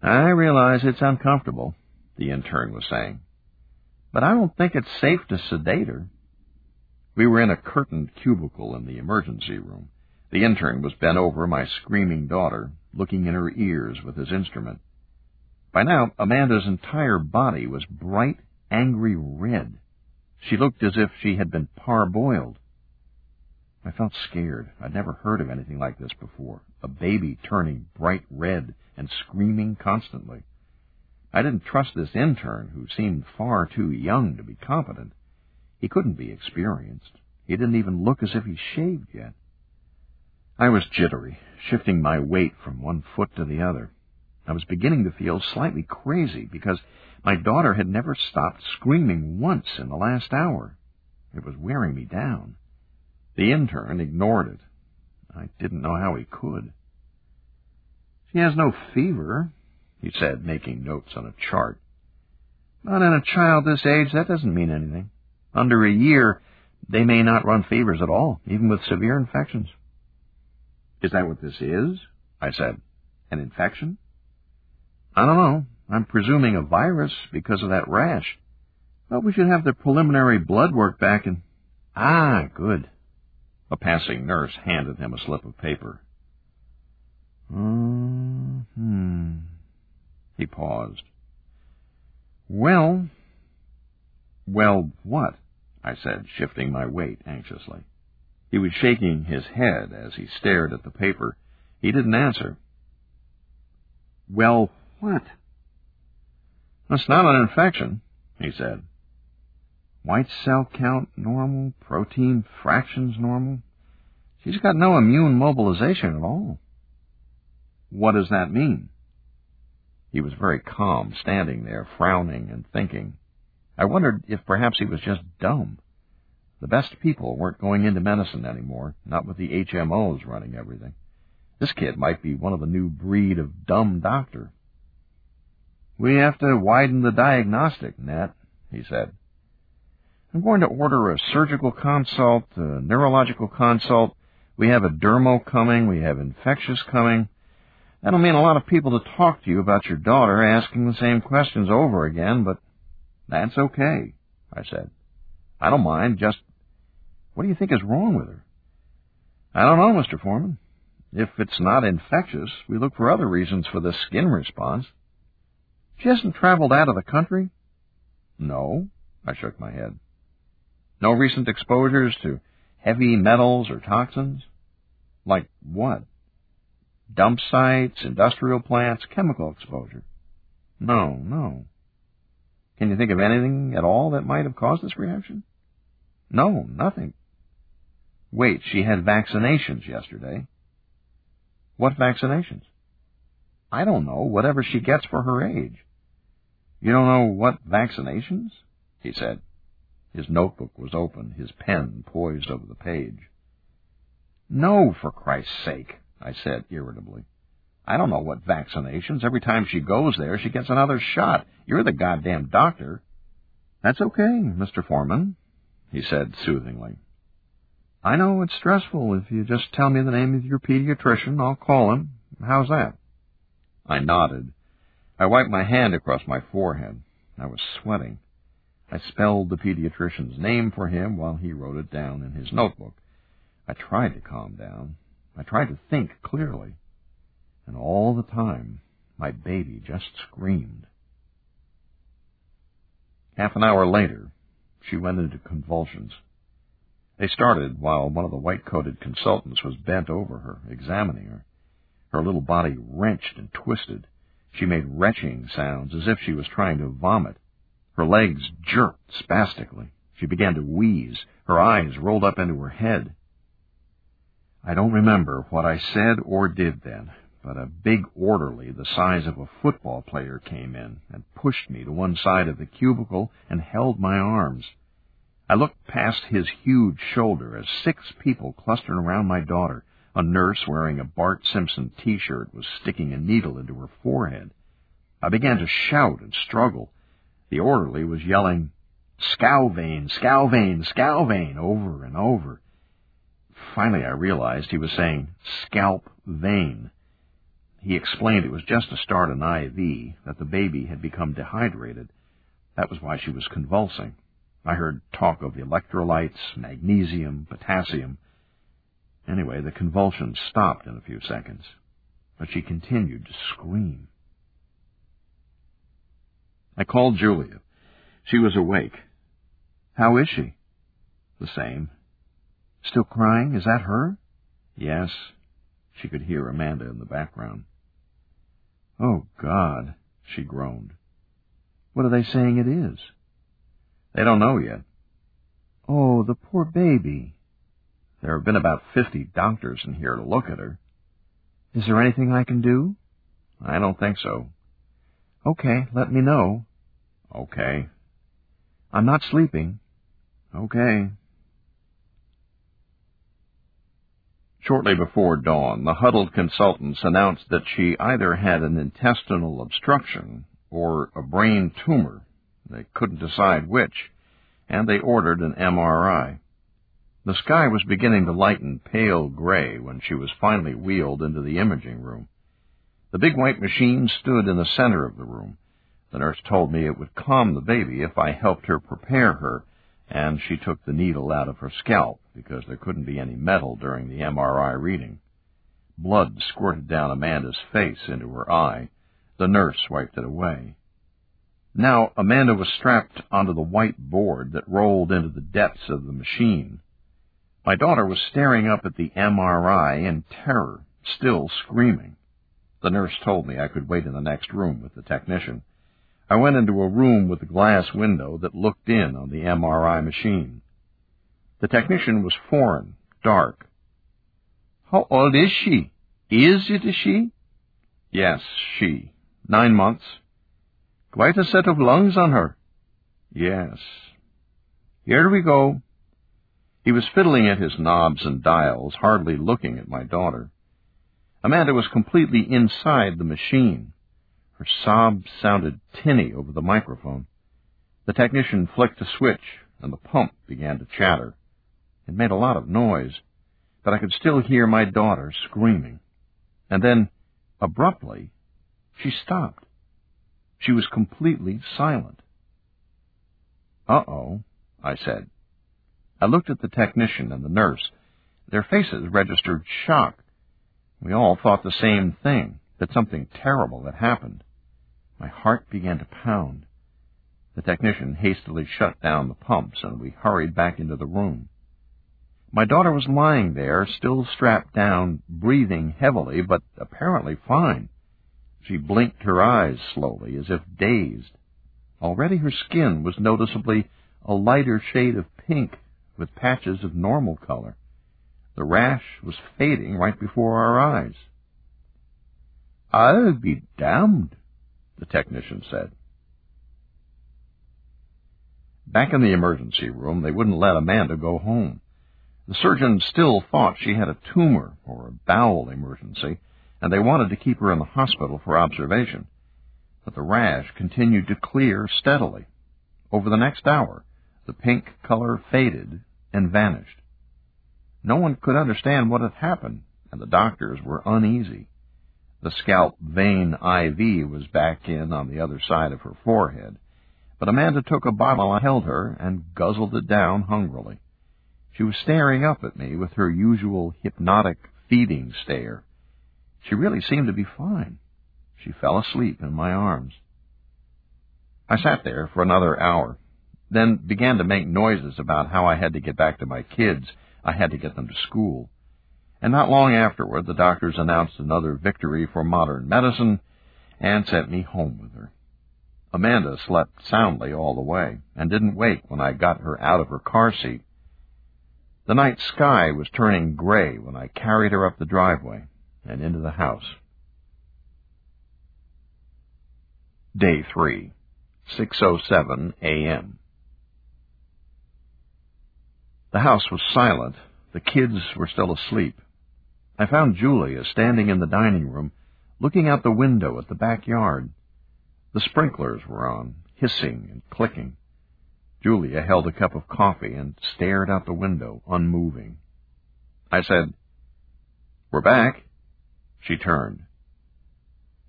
I realize it's uncomfortable, the intern was saying, but I don't think it's safe to sedate her. We were in a curtained cubicle in the emergency room. The intern was bent over my screaming daughter, looking in her ears with his instrument. By now, Amanda's entire body was bright, angry red. She looked as if she had been parboiled. I felt scared. I'd never heard of anything like this before, a baby turning bright red and screaming constantly. I didn't trust this intern, who seemed far too young to be competent. He couldn't be experienced. He didn't even look as if he shaved yet. I was jittery, shifting my weight from one foot to the other. I was beginning to feel slightly crazy because my daughter had never stopped screaming once in the last hour. It was wearing me down. The intern ignored it. I didn't know how he could. "She has no fever," he said, making notes on a chart. "But in a child this age, that doesn't mean anything. Under a year, they may not run fevers at all, even with severe infections." "Is that what this is?" I said. "An infection?" "I don't know. I'm presuming a virus because of that rash. But we should have the preliminary blood work back and—" "Ah, good." A passing nurse handed him a slip of paper. He paused. Well, what?" I said, shifting my weight anxiously. He was shaking his head as he stared at the paper. He didn't answer. "Well, what?" "It's not an infection," he said. "White cell count normal, protein fractions normal. She's got no immune mobilization at all." "What does that mean?" He was very calm, standing there, frowning and thinking. I wondered if perhaps he was just dumb. The best people weren't going into medicine anymore, not with the HMOs running everything. This kid might be one of the new breed of dumb doctor. "We have to widen the diagnostic, Nat," he said. "I'm going to order a surgical consult, a neurological consult. We have a dermo coming. We have infectious coming. That'll mean a lot of people to talk to you about your daughter, asking the same questions over again, but that's okay," I said. "I don't mind, just what do you think is wrong with her?" "I don't know, Mr. Foreman. If it's not infectious, we look for other reasons for the skin response." "She hasn't traveled out of the country?" "No," I shook my head. "No recent exposures to heavy metals or toxins?" "Like what?" "Dump sites, industrial plants, chemical exposure." No. "Can you think of anything at all that might have caused this reaction?" "No, nothing." "Wait, she had vaccinations yesterday." "What vaccinations?" "I don't know, whatever she gets for her age." "You don't know what vaccinations?" he said. His notebook was open, his pen poised over the page. "No, for Christ's sake," I said irritably. "I don't know what vaccinations. Every time she goes there, she gets another shot. You're the goddamn doctor." "That's okay, Mr. Foreman," he said soothingly. "I know it's stressful. If you just tell me the name of your pediatrician, I'll call him. How's that?" I nodded. I wiped my hand across my forehead. I was sweating. I spelled the pediatrician's name for him while he wrote it down in his notebook. I tried to calm down. I tried to think clearly. And all the time, my baby just screamed. Half an hour later, she went into convulsions. They started while one of the white-coated consultants was bent over her, examining her. Her little body wrenched and twisted. She made retching sounds as if she was trying to vomit. Her legs jerked spastically. She began to wheeze. Her eyes rolled up into her head. I don't remember what I said or did then, but a big orderly the size of a football player came in and pushed me to one side of the cubicle and held my arms. I looked past his huge shoulder as 6 people clustered around my daughter. A nurse wearing a Bart Simpson T-shirt was sticking a needle into her forehead. I began to shout and struggle. The orderly was yelling, "Scalvane, Scalvane, Scalvane," over and over. Finally, I realized he was saying, "Scalp vein." He explained it was just to start an IV, that the baby had become dehydrated. That was why she was convulsing. I heard talk of electrolytes, magnesium, potassium. Anyway, the convulsions stopped in a few seconds, but she continued to scream. I called Julia. She was awake. How is she? The same. Still crying? Is that her? Yes. She could hear Amanda in the background. Oh, God, she groaned. What are they saying it is? They don't know yet. Oh, the poor baby. There have been about 50 doctors in here to look at her. Is there anything I can do? I don't think so. Okay, let me know. Okay. I'm not sleeping. Okay. Shortly before dawn, the huddled consultants announced that she either had an intestinal obstruction or a brain tumor. They couldn't decide which, and they ordered an MRI. The sky was beginning to lighten pale gray when she was finally wheeled into the imaging room. The big white machine stood in the center of the room. The nurse told me it would calm the baby if I helped her prepare her, and she took the needle out of her scalp because there couldn't be any metal during the MRI reading. Blood squirted down Amanda's face into her eye. The nurse wiped it away. Now Amanda was strapped onto the white board that rolled into the depths of the machine. My daughter was staring up at the MRI in terror, still screaming. The nurse told me I could wait in the next room with the technician. I went into a room with a glass window that looked in on the MRI machine. The technician was foreign, dark. How old is she? Is it a she? Yes, she. 9 months. Quite a set of lungs on her. Yes. Here we go. He was fiddling at his knobs and dials, hardly looking at my daughter. Amanda was completely inside the machine. Her sobs sounded tinny over the microphone. The technician flicked a switch, and the pump began to chatter. It made a lot of noise, but I could still hear my daughter screaming. And then, abruptly, she stopped. She was completely silent. Uh-oh, I said. I looked at the technician and the nurse. Their faces registered shock. We all thought the same thing, that something terrible had happened. My heart began to pound. The technician hastily shut down the pumps, and we hurried back into the room. My daughter was lying there, still strapped down, breathing heavily, but apparently fine. She blinked her eyes slowly, as if dazed. Already her skin was noticeably a lighter shade of pink, with patches of normal color. The rash was fading right before our eyes. "I'll be damned," the technician said. Back in the emergency room, they wouldn't let Amanda go home. The surgeon still thought she had a tumor or a bowel emergency, and they wanted to keep her in the hospital for observation. But the rash continued to clear steadily. Over the next hour, the pink color faded and vanished. No one could understand what had happened, and the doctors were uneasy. The scalp vein IV was back in on the other side of her forehead, but Amanda took a bottle and held her and guzzled it down hungrily. She was staring up at me with her usual hypnotic feeding stare. She really seemed to be fine. She fell asleep in my arms. I sat there for another hour, then began to make noises about how I had to get back to my kids. I had to get them to school. And not long afterward, the doctors announced another victory for modern medicine and sent me home with her. Amanda slept soundly all the way and didn't wake when I got her out of her car seat. The night sky was turning gray when I carried her up the driveway and into the house. Day 3, 6:07 a.m. The house was silent. The kids were still asleep. I found Julia standing in the dining room, looking out the window at the backyard. The sprinklers were on, hissing and clicking. Julia held a cup of coffee and stared out the window, unmoving. I said, "We're back." She turned.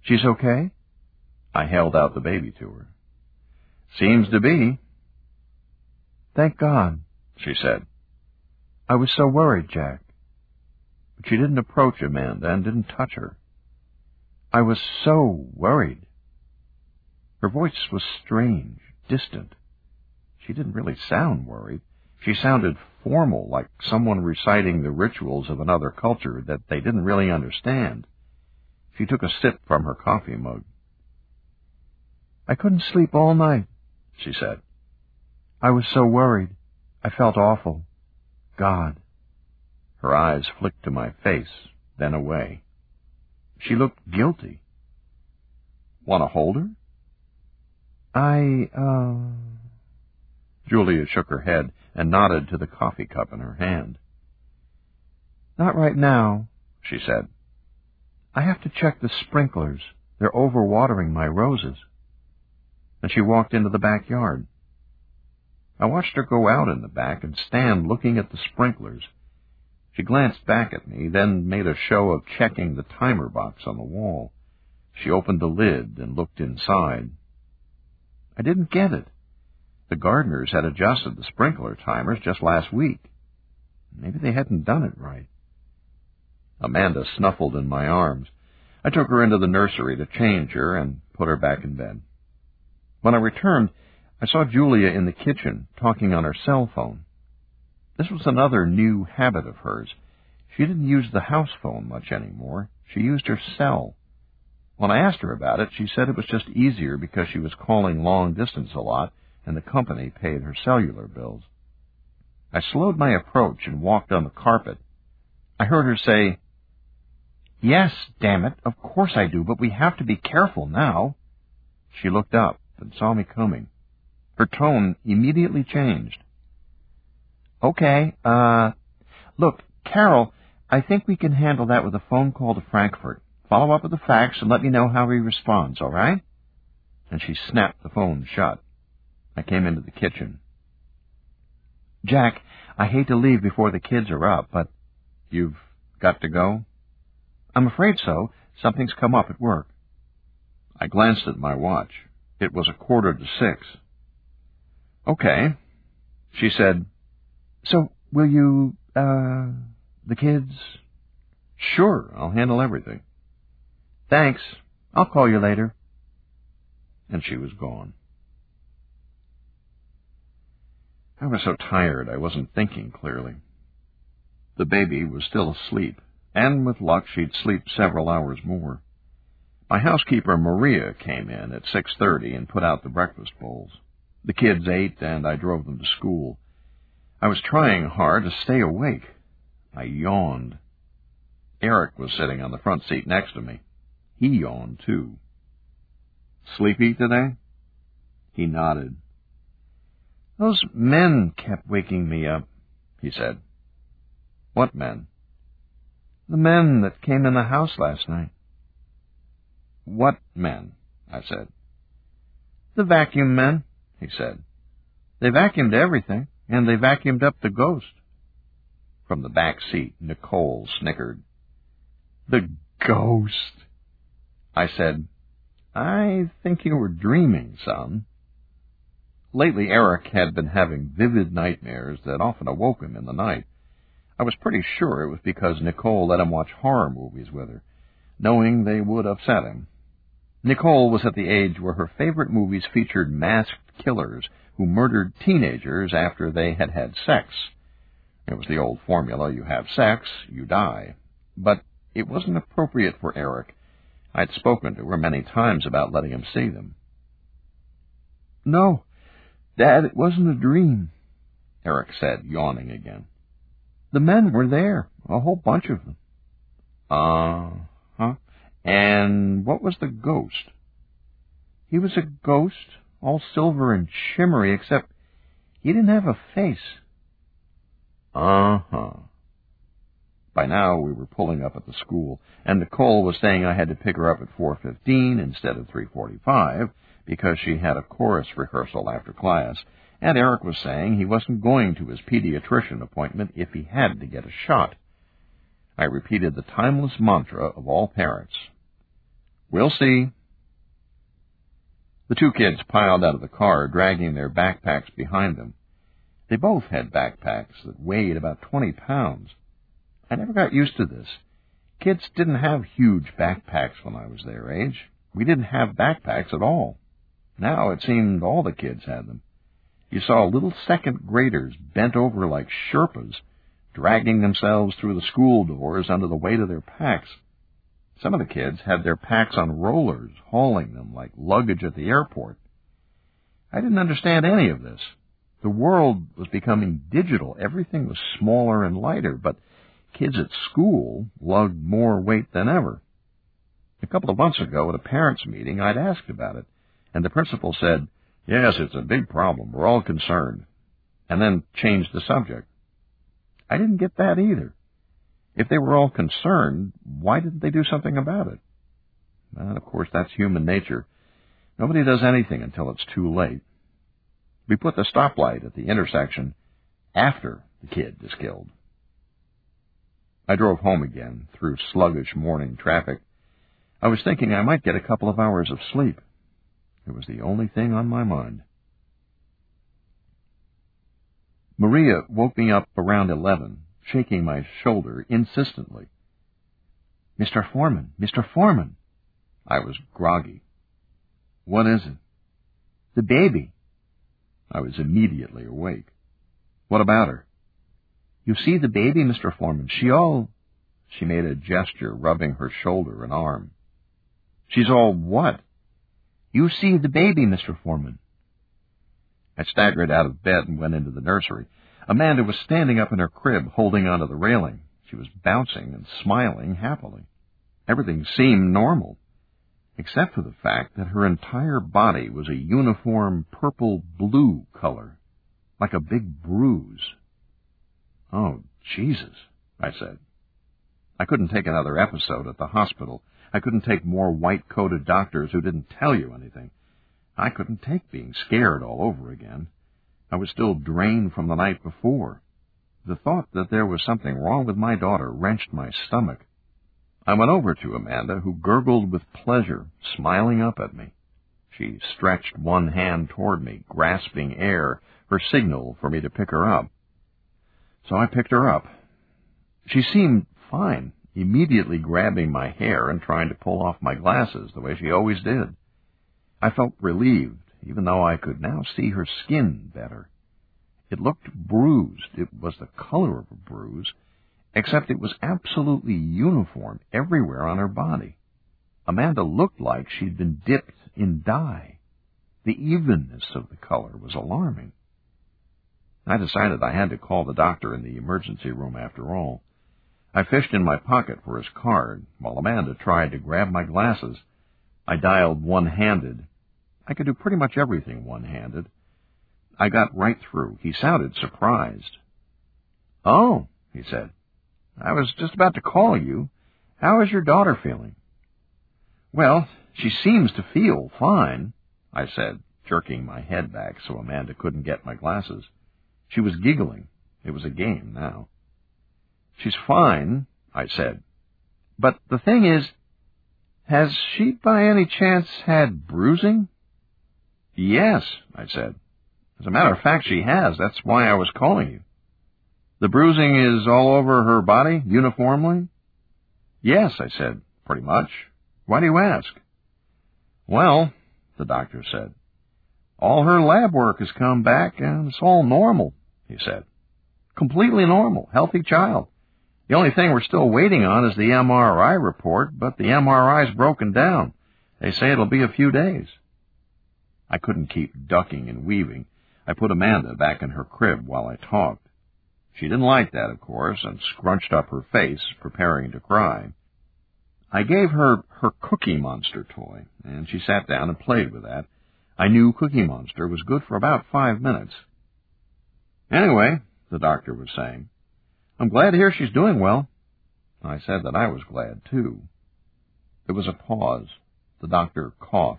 She's okay? I held out the baby to her. Seems to be. Thank God, she said. I was so worried, Jack. But she didn't approach Amanda and didn't touch her. I was so worried. Her voice was strange, distant. She didn't really sound worried. She sounded formal, like someone reciting the rituals of another culture that they didn't really understand. She took a sip from her coffee mug. I couldn't sleep all night, she said. I was so worried. I felt awful. God. Her eyes flicked to my face, then away. She looked guilty. Want to hold her? Julia shook her head and nodded to the coffee cup in her hand. Not right now, she said. I have to check the sprinklers. They're overwatering my roses. And she walked into the backyard. I watched her go out in the back and stand looking at the sprinklers. She glanced back at me, then made a show of checking the timer box on the wall. She opened the lid and looked inside. I didn't get it. The gardeners had adjusted the sprinkler timers just last week. Maybe they hadn't done it right. Amanda snuffled in my arms. I took her into the nursery to change her and put her back in bed. When I returned, I saw Julia in the kitchen talking on her cell phone. This was another new habit of hers. She didn't use the house phone much anymore. She used her cell. When I asked her about it, she said it was just easier because she was calling long distance a lot and the company paid her cellular bills. I slowed my approach and walked on the carpet. I heard her say, Yes, damn it, of course I do, but we have to be careful now. She looked up and saw me coming. Her tone immediately changed. Okay, look, Carol, I think we can handle that with a phone call to Frankfurt. Follow up with the facts and let me know how he responds, all right? And she snapped the phone shut. I came into the kitchen. Jack, I hate to leave before the kids are up, but... You've got to go? I'm afraid so. Something's come up at work. I glanced at my watch. It was 5:45. Okay. She said, So, will you, the kids? Sure, I'll handle everything. Thanks. I'll call you later. And she was gone. I was so tired I wasn't thinking clearly. The baby was still asleep, and with luck she'd sleep several hours more. My housekeeper, Maria, came in at 6:30 and put out the breakfast bowls. The kids ate, and I drove them to school. I was trying hard to stay awake. I yawned. Eric was sitting on the front seat next to me. He yawned, too. Sleepy today? He nodded. Those men kept waking me up, he said. What men? The men that came in the house last night. What men? I said. The vacuum men, he said. They vacuumed everything, and they vacuumed up the ghost. From the back seat, Nicole snickered. The ghost? I said, I think you were dreaming, son. Lately, Eric had been having vivid nightmares that often awoke him in the night. I was pretty sure it was because Nicole let him watch horror movies with her, knowing they would upset him. Nicole was at the age where her favorite movies featured masked killers who murdered teenagers after they had had sex. It was the old formula, you have sex, you die. But it wasn't appropriate for Eric. I'd spoken to her many times about letting him see them. No, Dad, it wasn't a dream, Eric said, yawning again. The men were there, a whole bunch of them. Uh-huh. And what was the ghost? He was a ghost, all silver and shimmery, except he didn't have a face. Uh-huh. By now we were pulling up at the school, and Nicole was saying I had to pick her up at 4:15 instead of 3:45 because she had a chorus rehearsal after class, and Eric was saying he wasn't going to his pediatrician appointment if he had to get a shot. I repeated the timeless mantra of all parents. We'll see. The two kids piled out of the car, dragging their backpacks behind them. They both had backpacks that weighed about 20 pounds. I never got used to this. Kids didn't have huge backpacks when I was their age. We didn't have backpacks at all. Now it seemed all the kids had them. You saw little second graders bent over like Sherpas, dragging themselves through the school doors under the weight of their packs. Some of the kids had their packs on rollers, hauling them like luggage at the airport. I didn't understand any of this. The world was becoming digital. Everything was smaller and lighter, but kids at school lugged more weight than ever. A couple of months ago at a parents' meeting, I'd asked about it, and the principal said, "Yes, it's a big problem. We're all concerned," and then changed the subject. I didn't get that either. If they were all concerned, why didn't they do something about it? And of course, that's human nature. Nobody does anything until it's too late. We put the stoplight at the intersection after the kid is killed. I drove home again through sluggish morning traffic. I was thinking I might get a couple of hours of sleep. It was the only thing on my mind. Maria woke me up around 11, shaking my shoulder insistently. "Mr. Foreman, Mr. Foreman." I was groggy. "What is it?" "The baby." I was immediately awake. "What about her?" "You see the baby, Mr. Foreman. She made a gesture, rubbing her shoulder and arm. "She's all what?" "You see the baby, Mr. Foreman." I staggered out of bed and went into the nursery. Amanda was standing up in her crib, holding onto the railing. She was bouncing and smiling happily. Everything seemed normal, except for the fact that her entire body was a uniform purple-blue color, like a big bruise. "Oh, Jesus," I said. I couldn't take another episode at the hospital. I couldn't take more white-coated doctors who didn't tell you anything. I couldn't take being scared all over again. I was still drained from the night before. The thought that there was something wrong with my daughter wrenched my stomach. I went over to Amanda, who gurgled with pleasure, smiling up at me. She stretched one hand toward me, grasping air, her signal for me to pick her up. So I picked her up. She seemed fine, immediately grabbing my hair and trying to pull off my glasses the way she always did. I felt relieved, even though I could now see her skin better. It looked bruised. It was the color of a bruise, except it was absolutely uniform everywhere on her body. Amanda looked like she'd been dipped in dye. The evenness of the color was alarming. I decided I had to call the doctor in the emergency room after all. I fished in my pocket for his card, while Amanda tried to grab my glasses. I dialed one-handed. I could do pretty much everything one-handed. I got right through. He sounded surprised. "Oh," he said, "I was just about to call you. How is your daughter feeling?" "Well, she seems to feel fine," I said, jerking my head back so Amanda couldn't get my glasses. She was giggling. It was a game now. "She's fine," I said. "But the thing is, has she by any chance had bruising?" "Yes," I said. "As a matter of fact, she has. That's why I was calling you." "The bruising is all over her body, uniformly?" "Yes," I said, "pretty much. Why do you ask?" "Well," the doctor said, "all her lab work has come back, and it's all normal," he said. "Completely normal, healthy child. The only thing we're still waiting on is the MRI report, but the MRI's broken down. They say it'll be a few days." I couldn't keep ducking and weaving. I put Amanda back in her crib while I talked. She didn't like that, of course, and scrunched up her face, preparing to cry. I gave her her Cookie Monster toy, and she sat down and played with that. I knew Cookie Monster was good for about 5 minutes. "Anyway," the doctor was saying, "I'm glad to hear she's doing well." I said that I was glad, too. There was a pause. The doctor coughed.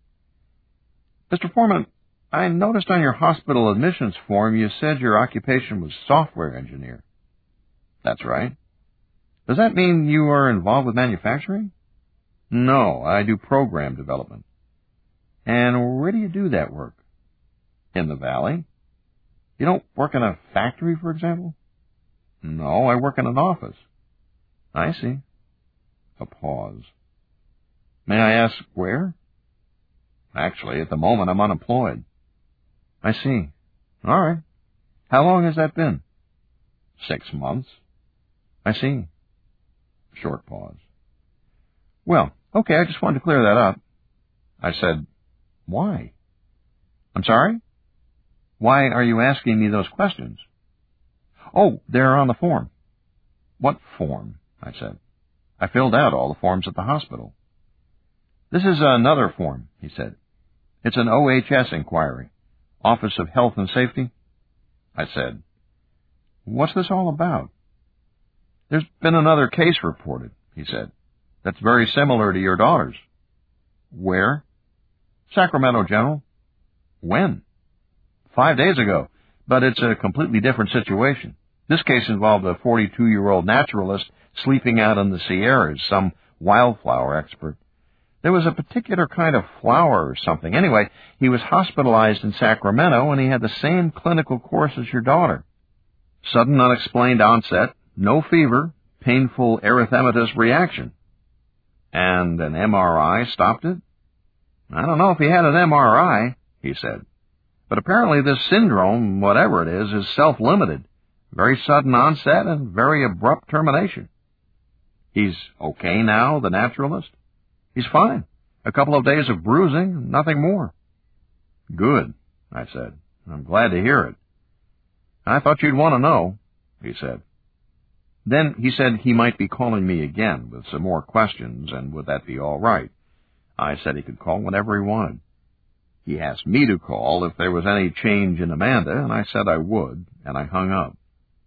"Mr. Foreman, I noticed on your hospital admissions form you said your occupation was software engineer." "That's right." "Does that mean you are involved with manufacturing?" No, I do program development. And where do you do that work? In the valley. You don't work in a factory, for example? No, I work in an office. I see. A pause. May I ask where? Actually, at the moment, I'm unemployed. I see. All right. How long has that been? 6 months. I see. Short pause. Well, okay, I just wanted to clear that up. I said, why? I'm sorry? Why are you asking me those questions? Oh, they're on the form. What form? I said. I filled out all the forms at the hospital. This is another form, he said. It's an OHS inquiry. Office of Health and Safety. I said, what's this all about? There's been another case reported, he said, that's very similar to your daughter's. Where? Sacramento, General. When? 5 days ago, but it's a completely different situation. This case involved a 42-year-old naturalist sleeping out in the Sierras, some wildflower expert. There was a particular kind of flower or something. Anyway, he was hospitalized in Sacramento, and he had the same clinical course as your daughter. Sudden unexplained onset, no fever, painful erythematous reaction. And an MRI stopped it? I don't know if he had an MRI, he said. But apparently this syndrome, whatever it is self-limited. Very sudden onset and very abrupt termination. He's okay now, the naturalist? He's fine. A couple of days of bruising, nothing more. Good, I said. I'm glad to hear it. I thought you'd want to know, he said. Then he said he might be calling me again with some more questions, and would that be all right? I said he could call whenever he wanted. He asked me to call if there was any change in Amanda, and I said I would, and I hung up.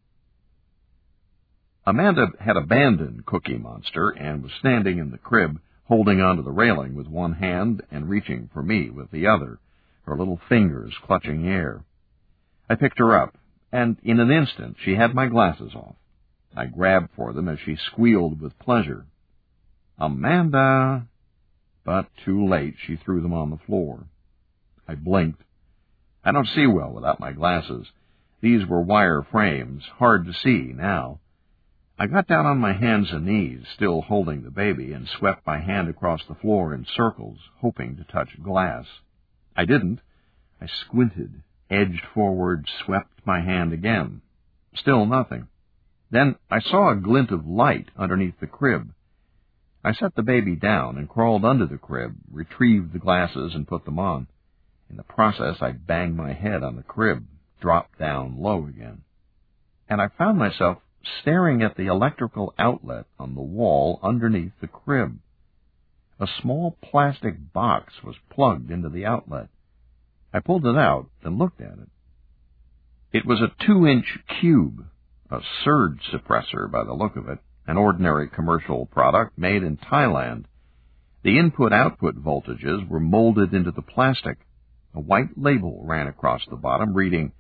Amanda had abandoned Cookie Monster and was standing in the crib, holding onto the railing with one hand and reaching for me with the other, her little fingers clutching air. I picked her up, and in an instant she had my glasses off. I grabbed for them as she squealed with pleasure. Amanda! But too late, she threw them on the floor. I blinked. I don't see well without my glasses. These were wire frames, hard to see now. I got down on my hands and knees, still holding the baby, and swept my hand across the floor in circles, hoping to touch glass. I didn't. I squinted, edged forward, swept my hand again. Still nothing. Then I saw a glint of light underneath the crib. I set the baby down and crawled under the crib, retrieved the glasses, and put them on. In the process, I banged my head on the crib, dropped down low again. And I found myself staring at the electrical outlet on the wall underneath the crib. A small plastic box was plugged into the outlet. I pulled it out and looked at it. It was a 2-inch cube, a surge suppressor by the look of it, an ordinary commercial product made in Thailand. The input-output voltages were molded into the plastic. A white label ran across the bottom reading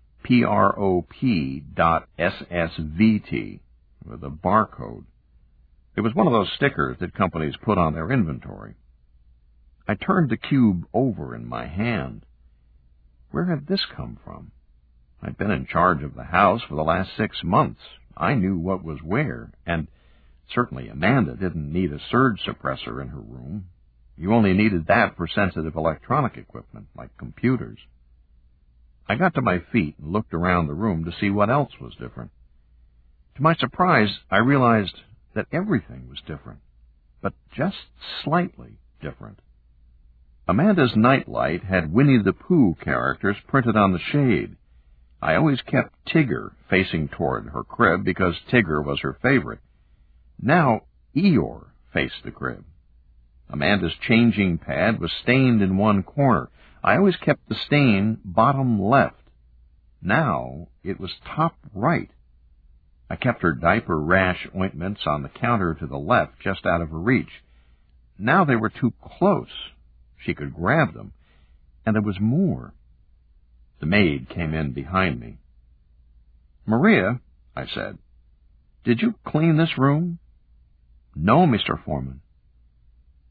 PROP.SSVT with a barcode. It was one of those stickers that companies put on their inventory. I turned the cube over in my hand. Where had this come from? I'd been in charge of the house for the last 6 months. I knew what was where, and certainly Amanda didn't need a surge suppressor in her room. You only needed that for sensitive electronic equipment, like computers. I got to my feet and looked around the room to see what else was different. To my surprise, I realized that everything was different, but just slightly different. Amanda's nightlight had Winnie the Pooh characters printed on the shade. I always kept Tigger facing toward her crib because Tigger was her favorite. Now Eeyore faced the crib. Amanda's changing pad was stained in one corner. I always kept the stain bottom left. Now it was top right. I kept her diaper rash ointments on the counter to the left, just out of her reach. Now they were too close. She could grab them, and there was more. The maid came in behind me. "Maria," I said, "did you clean this room?" "No, Mr. Foreman."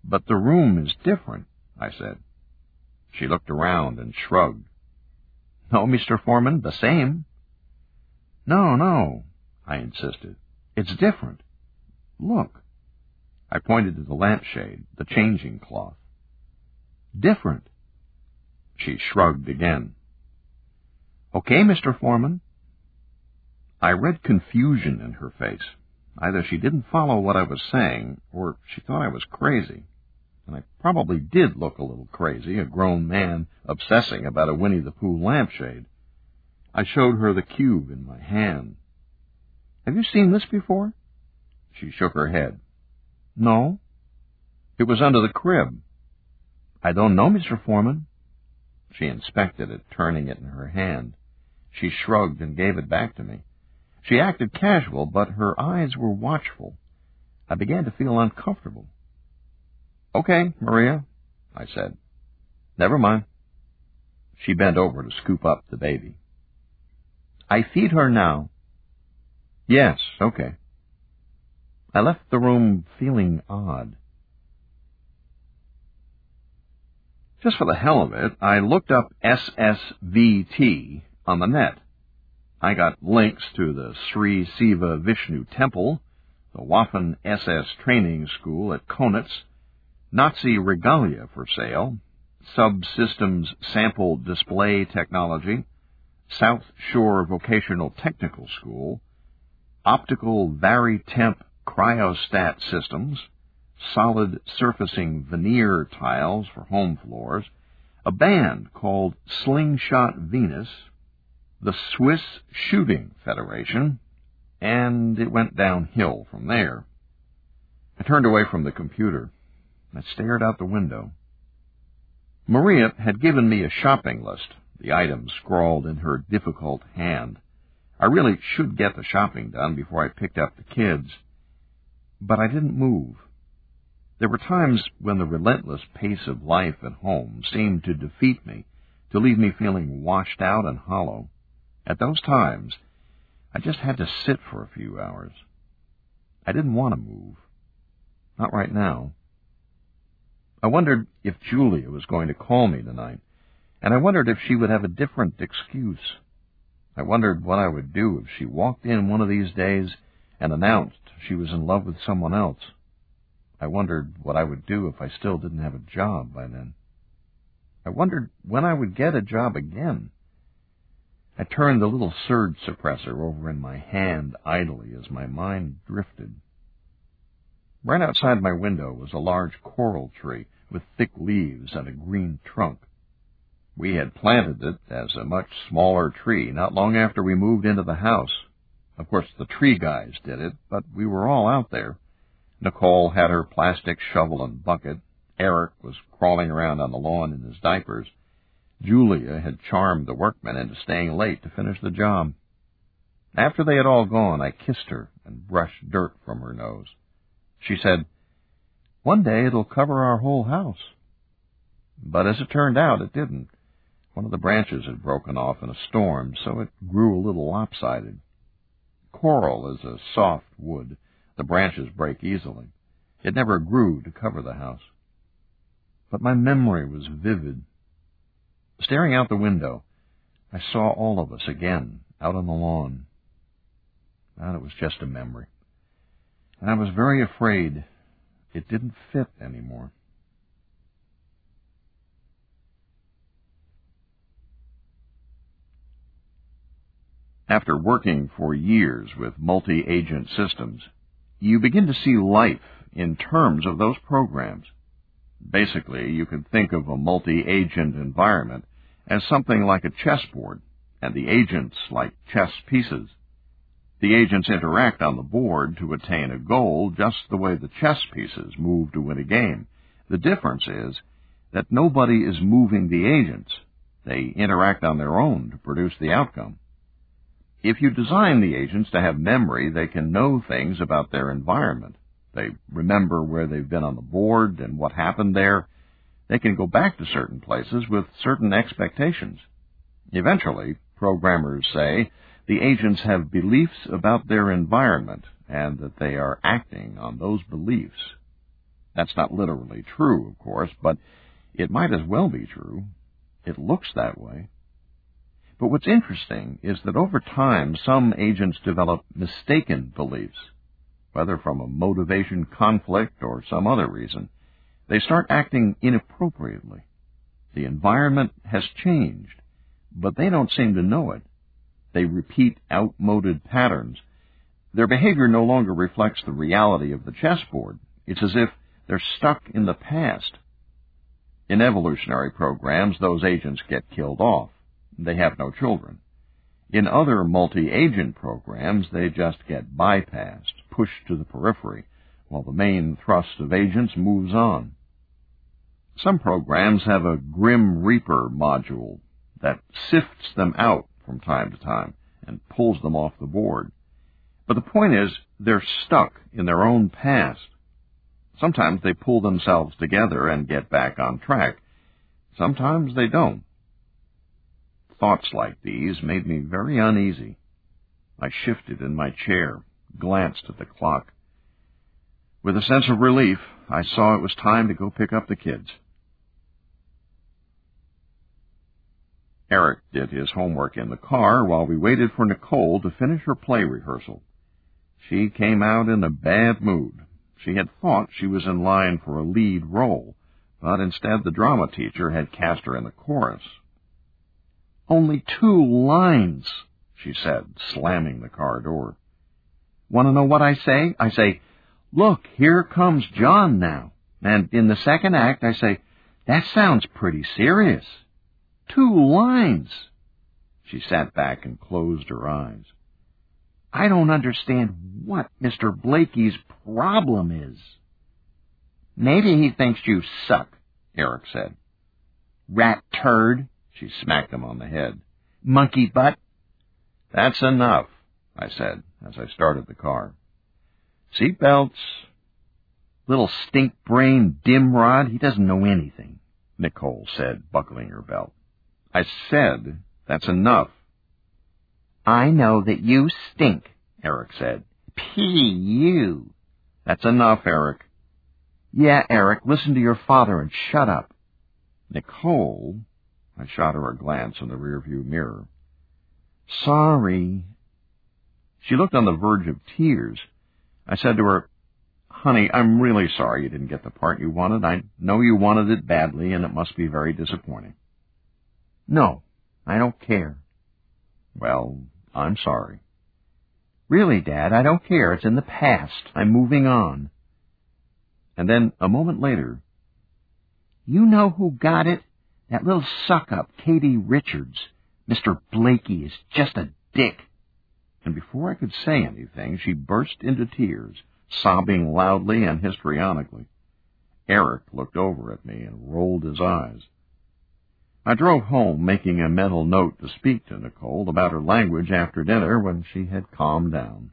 But the room is different, I said. She looked around and shrugged. No, Mr. Foreman, the same. No, I insisted. It's different. Look. I pointed to the lampshade, the changing cloth. Different. She shrugged again. Okay, Mr. Foreman. I read confusion in her face. Either she didn't follow what I was saying, or she thought I was crazy. And I probably did look a little crazy, a grown man obsessing about a Winnie the Pooh lampshade. I showed her the cube in my hand. Have you seen this before? She shook her head. No. It was under the crib. I don't know, Mr. Foreman. She inspected it, turning it in her hand. She shrugged and gave it back to me. She acted casual, but her eyes were watchful. I began to feel uncomfortable. Okay, Maria, I said. Never mind. She bent over to scoop up the baby. I feed her now. Yes, okay. I left the room feeling odd. Just for the hell of it, I looked up SSVT on the net. I got links to the Sri Siva Vishnu Temple, the Waffen SS Training School at Konitz, Nazi regalia for sale, Subsystems Sample Display Technology, South Shore Vocational Technical School, Optical Vari-Temp Cryostat Systems, Solid Surfacing Veneer Tiles for home floors, a band called Slingshot Venus, the Swiss Shooting Federation, and it went downhill from there. I turned away from the computer. I stared out the window. Maria had given me a shopping list, the items scrawled in her difficult hand. I really should get the shopping done before I picked up the kids. But I didn't move. There were times when the relentless pace of life at home seemed to defeat me, to leave me feeling washed out and hollow. At those times, I just had to sit for a few hours. I didn't want to move. Not right now. I wondered if Julia was going to call me tonight, and I wondered if she would have a different excuse. I wondered what I would do if she walked in one of these days and announced she was in love with someone else. I wondered what I would do if I still didn't have a job by then. I wondered when I would get a job again. I turned the little surge suppressor over in my hand idly as my mind drifted. Right outside my window was a large coral tree with thick leaves and a green trunk. We had planted it as a much smaller tree not long after we moved into the house. Of course, the tree guys did it, but we were all out there. Nicole had her plastic shovel and bucket. Eric was crawling around on the lawn in his diapers. Julia had charmed the workmen into staying late to finish the job. After they had all gone, I kissed her and brushed dirt from her nose. She said, "One day it'll cover our whole house." But as it turned out, it didn't. One of the branches had broken off in a storm, so it grew a little lopsided. Coral is a soft wood. The branches break easily. It never grew to cover the house. But my memory was vivid. Staring out the window, I saw all of us again, out on the lawn. And it was just a memory. And I was very afraid it didn't fit anymore. After working for years with multi-agent systems, you begin to see life in terms of those programs. Basically, you can think of a multi-agent environment as something like a chessboard, and the agents like chess pieces. The agents interact on the board to attain a goal just the way the chess pieces move to win a game. The difference is that nobody is moving the agents. They interact on their own to produce the outcome. If you design the agents to have memory, they can know things about their environment. They remember where they've been on the board and what happened there. They can go back to certain places with certain expectations. Eventually, programmers say, the agents have beliefs about their environment and that they are acting on those beliefs. That's not literally true, of course, but it might as well be true. It looks that way. But what's interesting is that over time, some agents develop mistaken beliefs, whether from a motivation conflict or some other reason. They start acting inappropriately. The environment has changed, but they don't seem to know it. They repeat outmoded patterns. Their behavior no longer reflects the reality of the chessboard. It's as if they're stuck in the past. In evolutionary programs, those agents get killed off. They have no children. In other multi-agent programs, they just get bypassed, pushed to the periphery, while the main thrust of agents moves on. Some programs have a Grim Reaper module that sifts them out from time to time and pulls them off the board. But the point is, they're stuck in their own past. Sometimes they pull themselves together and get back on track. Sometimes they don't. Thoughts like these made me very uneasy. I shifted in my chair, glanced at the clock. With a sense of relief, I saw it was time to go pick up the kids. Eric did his homework in the car while we waited for Nicole to finish her play rehearsal. She came out in a bad mood. She had thought she was in line for a lead role, but instead the drama teacher had cast her in the chorus. "Only 2 lines, she said, slamming the car door. "Want to know what I say? I say, 'Look, here comes John now.' And in the second act, I say, 'That sounds pretty serious.' 2 lines. She sat back and closed her eyes. "I don't understand what Mr. Blakey's problem is." "Maybe he thinks you suck," Eric said. "Rat turd," she smacked him on the head. "Monkey butt." "That's enough," I said as I started the car. "Seat belts." "Little stink-brained dimrod, he doesn't know anything," Nicole said, buckling her belt. "I said that's enough." "I know that you stink," Eric said. P.U. "That's enough, Eric." "Yeah, Eric, listen to your father and shut up." "Nicole," I shot her a glance in the rearview mirror. "Sorry." She looked on the verge of tears. I said to her, "Honey, I'm really sorry you didn't get the part you wanted. I know you wanted it badly, and it must be very disappointing." "No, I don't care." "Well, I'm sorry." "Really, Dad, I don't care. It's in the past. I'm moving on." And then, a moment later, "You know who got it? That little suck-up, Katie Richards. Mr. Blakey is just a dick." And before I could say anything, she burst into tears, sobbing loudly and histrionically. Eric looked over at me and rolled his eyes. I drove home, making a mental note to speak to Nicole about her language after dinner when she had calmed down.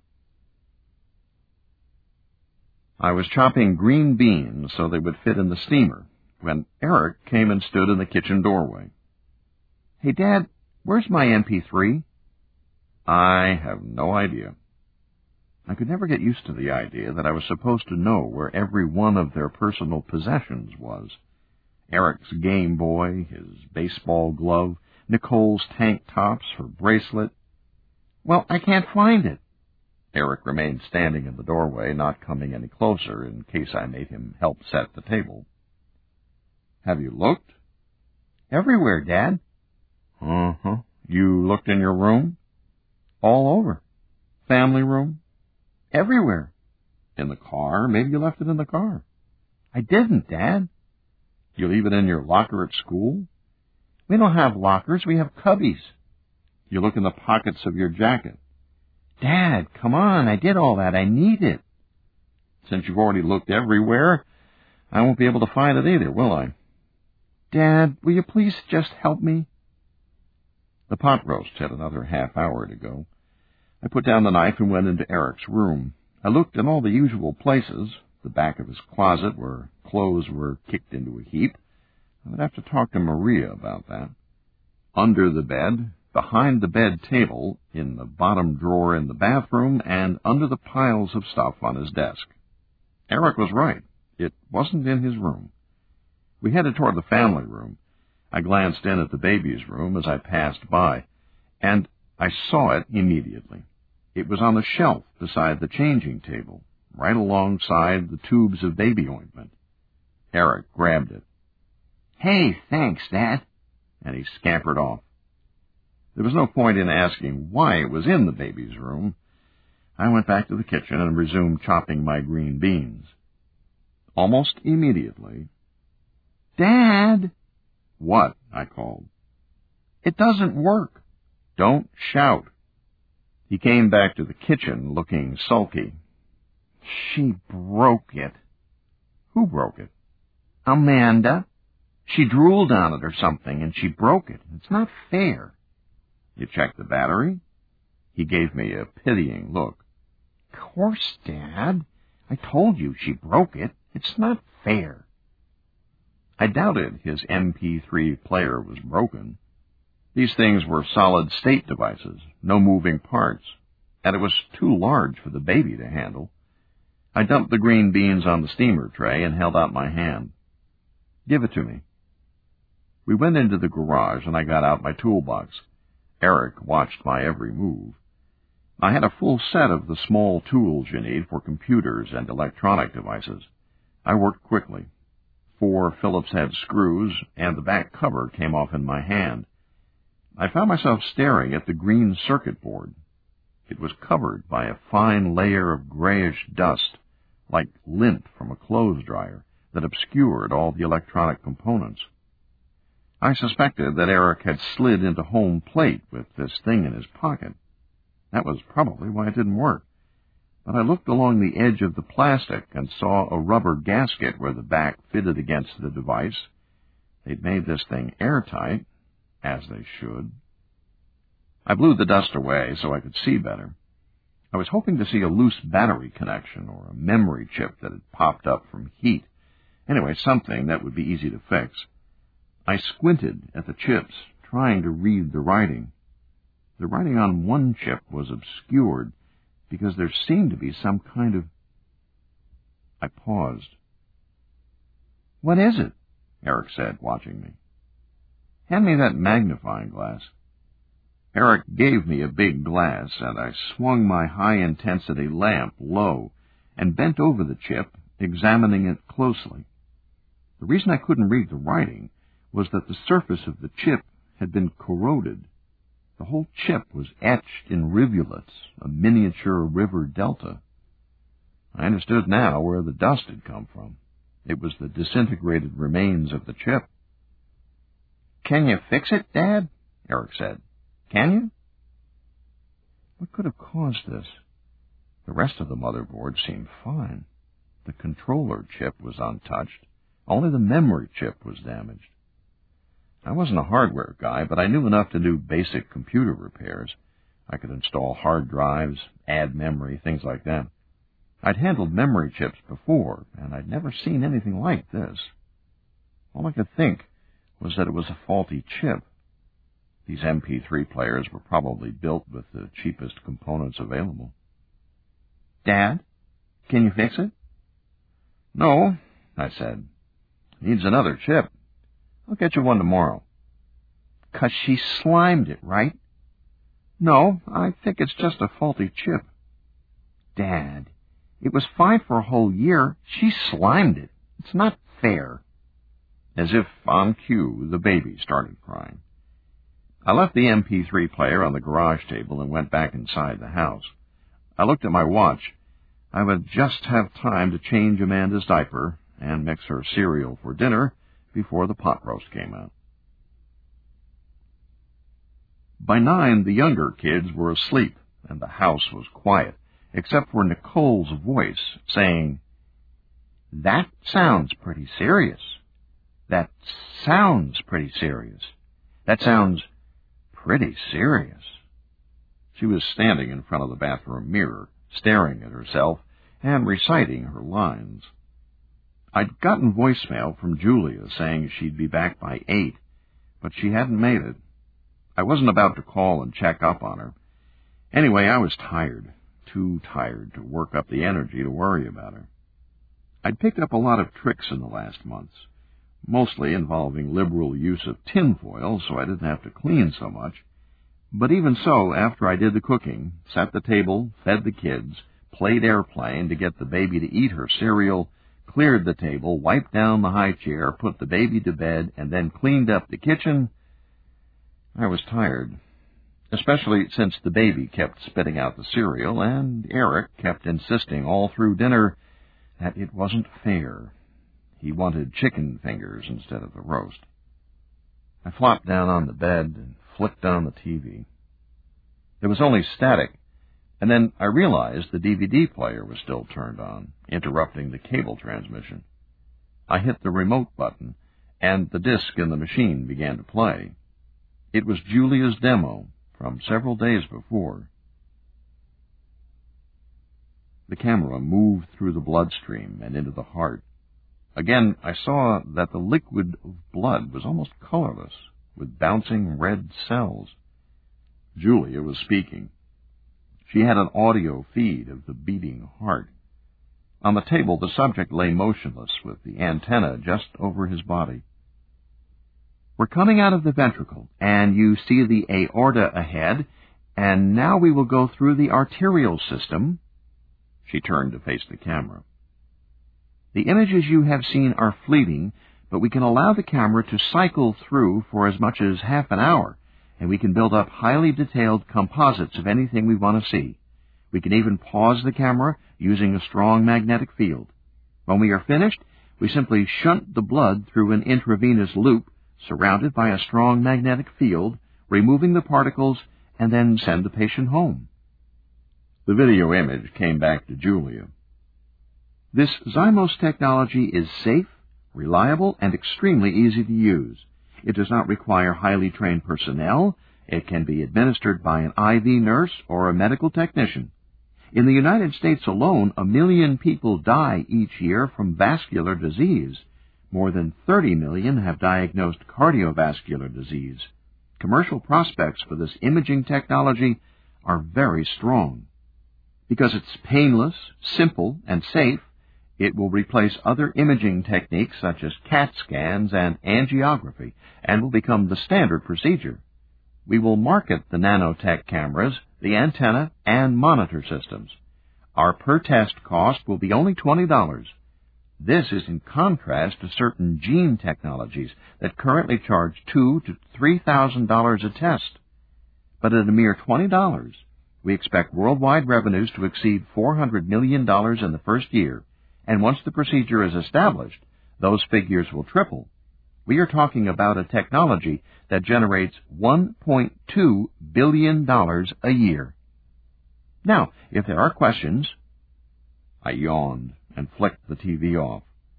I was chopping green beans so they would fit in the steamer when Eric came and stood in the kitchen doorway. "Hey, Dad, where's my MP3? "I have no idea." I could never get used to the idea that I was supposed to know where every one of their personal possessions was. Eric's Game Boy, his baseball glove, Nicole's tank tops, her bracelet. "Well, I can't find it." Eric remained standing in the doorway, not coming any closer in case I made him help set the table. "Have you looked?" "Everywhere, Dad." "Uh-huh. You looked in your room?" "All over." "Family room?" "Everywhere." "In the car? Maybe you left it in the car." "I didn't, Dad." "You leave it in your locker at school?" "We don't have lockers. We have cubbies." "You look in the pockets of your jacket?" "Dad, come on. I did all that. I need it." "Since you've already looked everywhere, I won't be able to find it either, will I?" "Dad, will you please just help me?" The pot roast had another half hour to go. I put down the knife and went into Eric's room. I looked in all the usual places, the back of his closet where clothes were kicked into a heap. I would have to talk to Maria about that. Under the bed, behind the bed table, in the bottom drawer in the bathroom, and under the piles of stuff on his desk. Eric was right. It wasn't in his room. We headed toward the family room. I glanced in at the baby's room as I passed by, and I saw it immediately. It was on the shelf beside the changing table, right alongside the tubes of baby ointment. Eric grabbed it. "Hey, thanks, Dad," and he scampered off. There was no point in asking why it was in the baby's room. I went back to the kitchen and resumed chopping my green beans. Almost immediately, "Dad!" "What?" I called. "It doesn't work." "Don't shout." He came back to the kitchen looking sulky. "She broke it." "Who broke it?" "Amanda. She drooled on it or something, and she broke it. It's not fair." "You checked the battery?" He gave me a pitying look. "Of course, Dad. I told you she broke it. It's not fair." I doubted his MP3 player was broken. These things were solid-state devices, no moving parts, and it was too large for the baby to handle. I dumped the green beans on the steamer tray and held out my hand. "Give it to me." We went into the garage, and I got out my toolbox. Eric watched my every move. I had a full set of the small tools you need for computers and electronic devices. I worked quickly. 4 Phillips-head screws and the back cover came off in my hand. I found myself staring at the green circuit board. It was covered by a fine layer of grayish dust, like lint from a clothes dryer, that obscured all the electronic components. I suspected that Eric had slid into home plate with this thing in his pocket. That was probably why it didn't work. But I looked along the edge of the plastic and saw a rubber gasket where the back fitted against the device. They'd made this thing airtight, as they should. I blew the dust away so I could see better. I was hoping to see a loose battery connection or a memory chip that had popped up from heat. Anyway, something that would be easy to fix. I squinted at the chips, trying to read the writing. The writing on one chip was obscured because there seemed to be some kind of... I paused. "What is it?" Eric said, watching me. "Hand me that magnifying glass." Eric gave me a big glass, and I swung my high-intensity lamp low and bent over the chip, examining it closely. The reason I couldn't read the writing was that the surface of the chip had been corroded. The whole chip was etched in rivulets, a miniature river delta. I understood now where the dust had come from. It was the disintegrated remains of the chip. "Can you fix it, Dad?" Eric said. "Can you?" What could have caused this? The rest of the motherboard seemed fine. The controller chip was untouched. Only the memory chip was damaged. I wasn't a hardware guy, but I knew enough to do basic computer repairs. I could install hard drives, add memory, things like that. I'd handled memory chips before, and I'd never seen anything like this. All I could think was that it was a faulty chip. These MP3 players were probably built with the cheapest components available. "Dad, can you fix it?" "No," I said. "Needs another chip. I'll get you one tomorrow." "'Cause she slimed it, right?" "No, I think it's just a faulty chip." "Dad, it was fine for a whole year. She slimed it. It's not fair." As if on cue, the baby started crying. I left the MP3 player on the garage table and went back inside the house. I looked at my watch. I would just have time to change Amanda's diaper and mix her cereal for dinner before the pot roast came out. By 9, the younger kids were asleep, and the house was quiet, except for Nicole's voice saying, "That sounds pretty serious. That sounds pretty serious. That sounds pretty serious." She was standing in front of the bathroom mirror, staring at herself and reciting her lines. I'd gotten voicemail from Julia saying she'd be back by 8, but she hadn't made it. I wasn't about to call and check up on her. Anyway, I was tired, too tired to work up the energy to worry about her. I'd picked up a lot of tricks in the last months, mostly involving liberal use of tinfoil so I didn't have to clean so much. But even so, after I did the cooking, set the table, fed the kids, played airplane to get the baby to eat her cereal, cleared the table, wiped down the high chair, put the baby to bed, and then cleaned up the kitchen, I was tired, especially since the baby kept spitting out the cereal and Eric kept insisting all through dinner that it wasn't fair. He wanted chicken fingers instead of the roast. I flopped down on the bed and flicked on the TV. There was only static, and then I realized the DVD player was still turned on, interrupting the cable transmission. I hit the remote button, and the disc in the machine began to play. It was Julia's demo from several days before. The camera moved through the bloodstream and into the heart. Again, I saw that the liquid of blood was almost colorless, with bouncing red cells. Julia was speaking. She had an audio feed of the beating heart. On the table, the subject lay motionless with the antenna just over his body. "We're coming out of the ventricle, and you see the aorta ahead, and now we will go through the arterial system." She turned to face the camera. "The images you have seen are fleeting, but we can allow the camera to cycle through for as much as half an hour, and we can build up highly detailed composites of anything we want to see. We can even pause the camera using a strong magnetic field. When we are finished, we simply shunt the blood through an intravenous loop surrounded by a strong magnetic field, removing the particles, and then send the patient home." The video image came back to Julia. "This Zymos technology is safe, reliable, and extremely easy to use. It does not require highly trained personnel. It can be administered by an IV nurse or a medical technician. In the United States alone, 1 million people die each year from vascular disease. More than 30 million have diagnosed cardiovascular disease. Commercial prospects for this imaging technology are very strong. Because it's painless, simple, and safe, it will replace other imaging techniques such as CAT scans and angiography and will become the standard procedure. We will market the nanotech cameras, the antenna, and monitor systems. Our per-test cost will be only $20. This is in contrast to certain gene technologies that currently charge $2,000 to $3,000 a test. But at a mere $20, we expect worldwide revenues to exceed $400 million in the first year, and once the procedure is established, those figures will triple. We are talking about a technology that generates $1.2 billion a year. Now, if there are questions..." I yawned and flicked the TV off.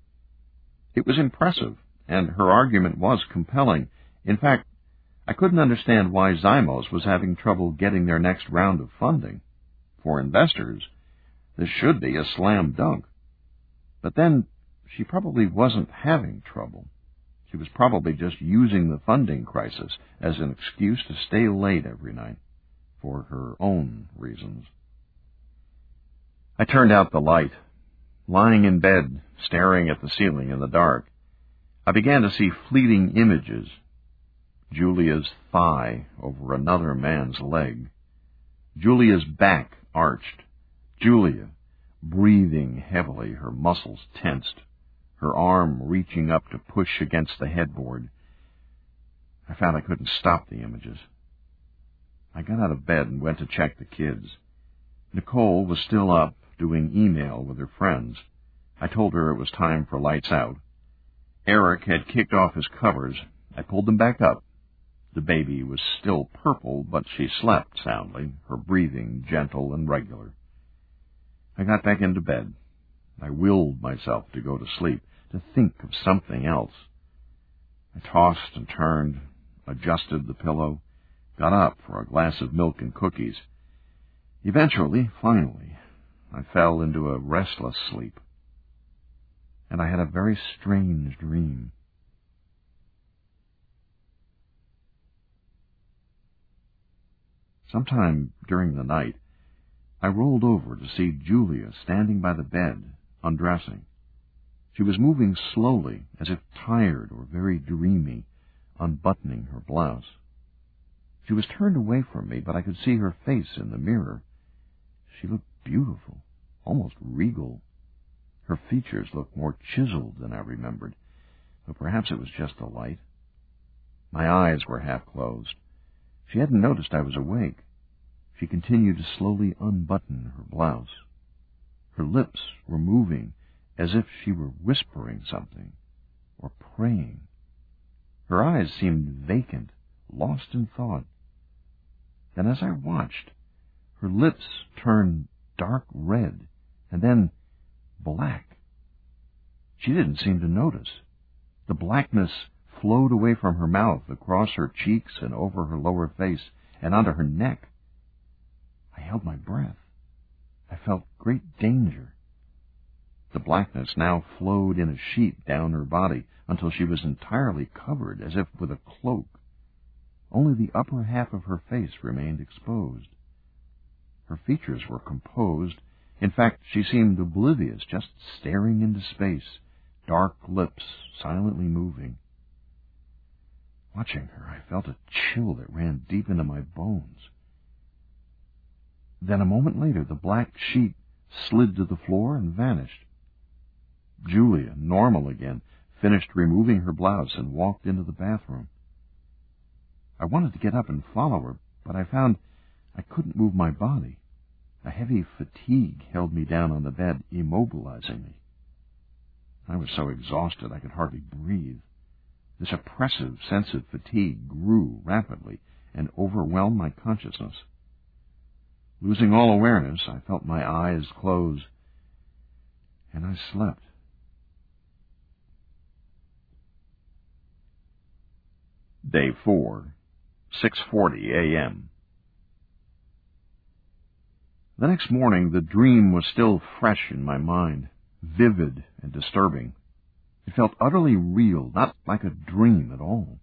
It was impressive, and her argument was compelling. In fact, I couldn't understand why Zymos was having trouble getting their next round of funding. For investors, this should be a slam dunk. But then, she probably wasn't having trouble. She was probably just using the funding crisis as an excuse to stay late every night, for her own reasons. I turned out the light. Lying in bed, staring at the ceiling in the dark, I began to see fleeting images. Julia's thigh over another man's leg. Julia's back arched. Julia, breathing heavily, her muscles tensed, her arm reaching up to push against the headboard. I found I couldn't stop the images. I got out of bed and went to check the kids. Nicole was still up, doing email with her friends. I told her it was time for lights out. Eric had kicked off his covers. I pulled them back up. The baby was still purple, but she slept soundly, her breathing gentle and regular. I got back into bed. I willed myself to go to sleep, to think of something else. I tossed and turned, adjusted the pillow, got up for a glass of milk and cookies. Eventually, finally, I fell into a restless sleep, and I had a very strange dream. Sometime during the night, I rolled over to see Julia standing by the bed, undressing. She was moving slowly, as if tired or very dreamy, unbuttoning her blouse. She was turned away from me, but I could see her face in the mirror. She looked beautiful, almost regal. Her features looked more chiseled than I remembered, but perhaps it was just the light. My eyes were half closed. She hadn't noticed I was awake. She continued to slowly unbutton her blouse. Her lips were moving as if she were whispering something or praying. Her eyes seemed vacant, lost in thought. Then as I watched, her lips turned dark red and then black. She didn't seem to notice. The blackness flowed away from her mouth, across her cheeks and over her lower face and onto her neck. I held my breath. I felt great danger. The blackness now flowed in a sheet down her body until she was entirely covered, as if with a cloak. Only the upper half of her face remained exposed. Her features were composed. In fact, she seemed oblivious, just staring into space, dark lips silently moving. Watching her, I felt a chill that ran deep into my bones. Then a moment later, the black sheet slid to the floor and vanished. Julia, normal again, finished removing her blouse and walked into the bathroom. I wanted to get up and follow her, but I found I couldn't move my body. A heavy fatigue held me down on the bed, immobilizing me. I was so exhausted I could hardly breathe. This oppressive sense of fatigue grew rapidly and overwhelmed my consciousness. Losing all awareness, I felt my eyes close, and I slept. Day 4, 6:40 a.m. The next morning, the dream was still fresh in my mind, vivid and disturbing. It felt utterly real, not like a dream at all.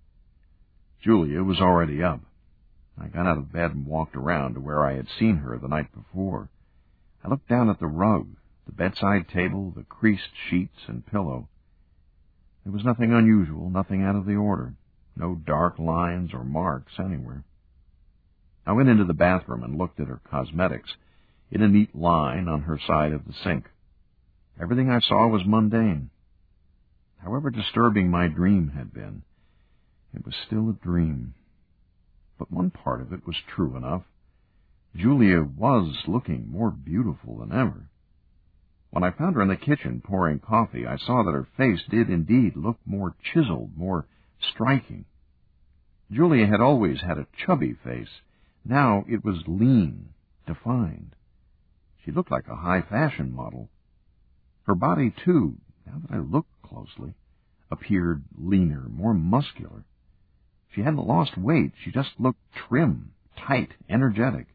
Julia was already up. I got out of bed and walked around to where I had seen her the night before. I looked down at the rug, the bedside table, the creased sheets and pillow. There was nothing unusual, nothing out of the order, no dark lines or marks anywhere. I went into the bathroom and looked at her cosmetics in a neat line on her side of the sink. Everything I saw was mundane. However disturbing my dream had been, it was still a dream. But one part of it was true enough. Julia was looking more beautiful than ever. When I found her in the kitchen pouring coffee, I saw that her face did indeed look more chiseled, more striking. Julia had always had a chubby face. Now it was lean, defined. She looked like a high-fashion model. Her body, too, now that I looked closely, appeared leaner, more muscular. She hadn't lost weight. She just looked trim, tight, energetic.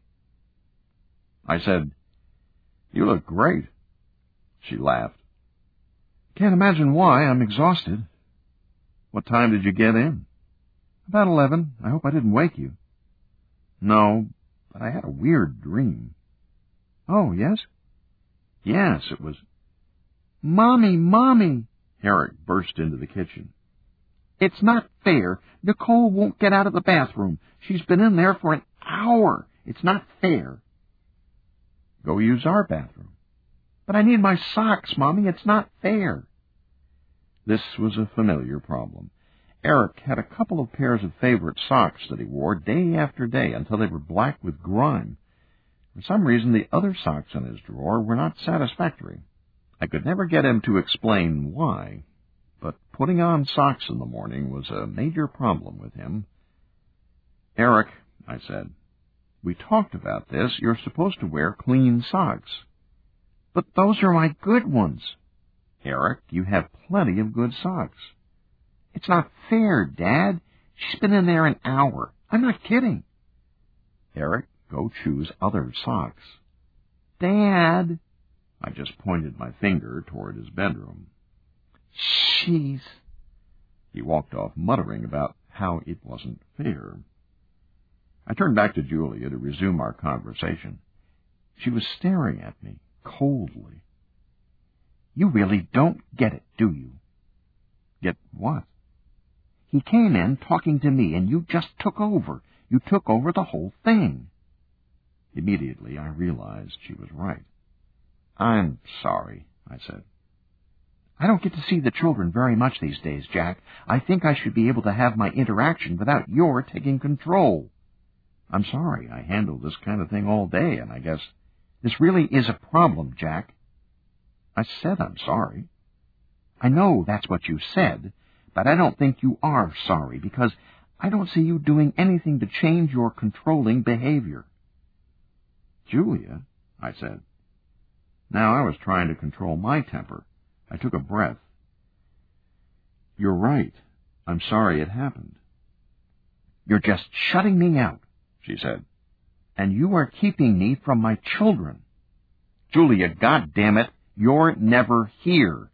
I said, "You look great." She laughed. "Can't imagine why. I'm exhausted." "What time did you get in?" "About 11. I hope I didn't wake you." "No, but I had a weird dream." "Oh, yes?" "Yes, it was—" "Mommy, Mommy!" Eric burst into the kitchen. "It's not fair. Nicole won't get out of the bathroom. She's been in there for an hour. It's not fair." "Go use our bathroom." "But I need my socks, Mommy. It's not fair." This was a familiar problem. Eric had a couple of pairs of favorite socks that he wore day after day until they were black with grime. For some reason, the other socks in his drawer were not satisfactory. I could never get him to explain why, but putting on socks in the morning was a major problem with him. "Eric," I said, "we talked about this. You're supposed to wear clean socks." "But those are my good ones." "Eric, you have plenty of good socks." "It's not fair, Dad. She's been in there an hour. I'm not kidding." "Eric, go choose other socks." "Dad." I just pointed my finger toward his bedroom. "Jeez." He walked off, muttering about how it wasn't fair. I turned back to Julia to resume our conversation. She was staring at me coldly. You really don't get it, do you? Get what? He came in talking to me, and you just took over. You took over the whole thing. Immediately, I realized she was right. I'm sorry, I said. I don't get to see the children very much these days, Jack. I think I should be able to have my interaction without your taking control. I'm sorry. I handle this kind of thing all day, and I guess this really is a problem, Jack. I said I'm sorry. I know that's what you said, but I don't think you are sorry, because I don't see you doing anything to change your controlling behavior. Julia, I said. Now I was trying to control my temper. I took a breath. You're right. I'm sorry it happened. You're just shutting me out, she said. And you are keeping me from my children. Julia, goddammit, you're never here.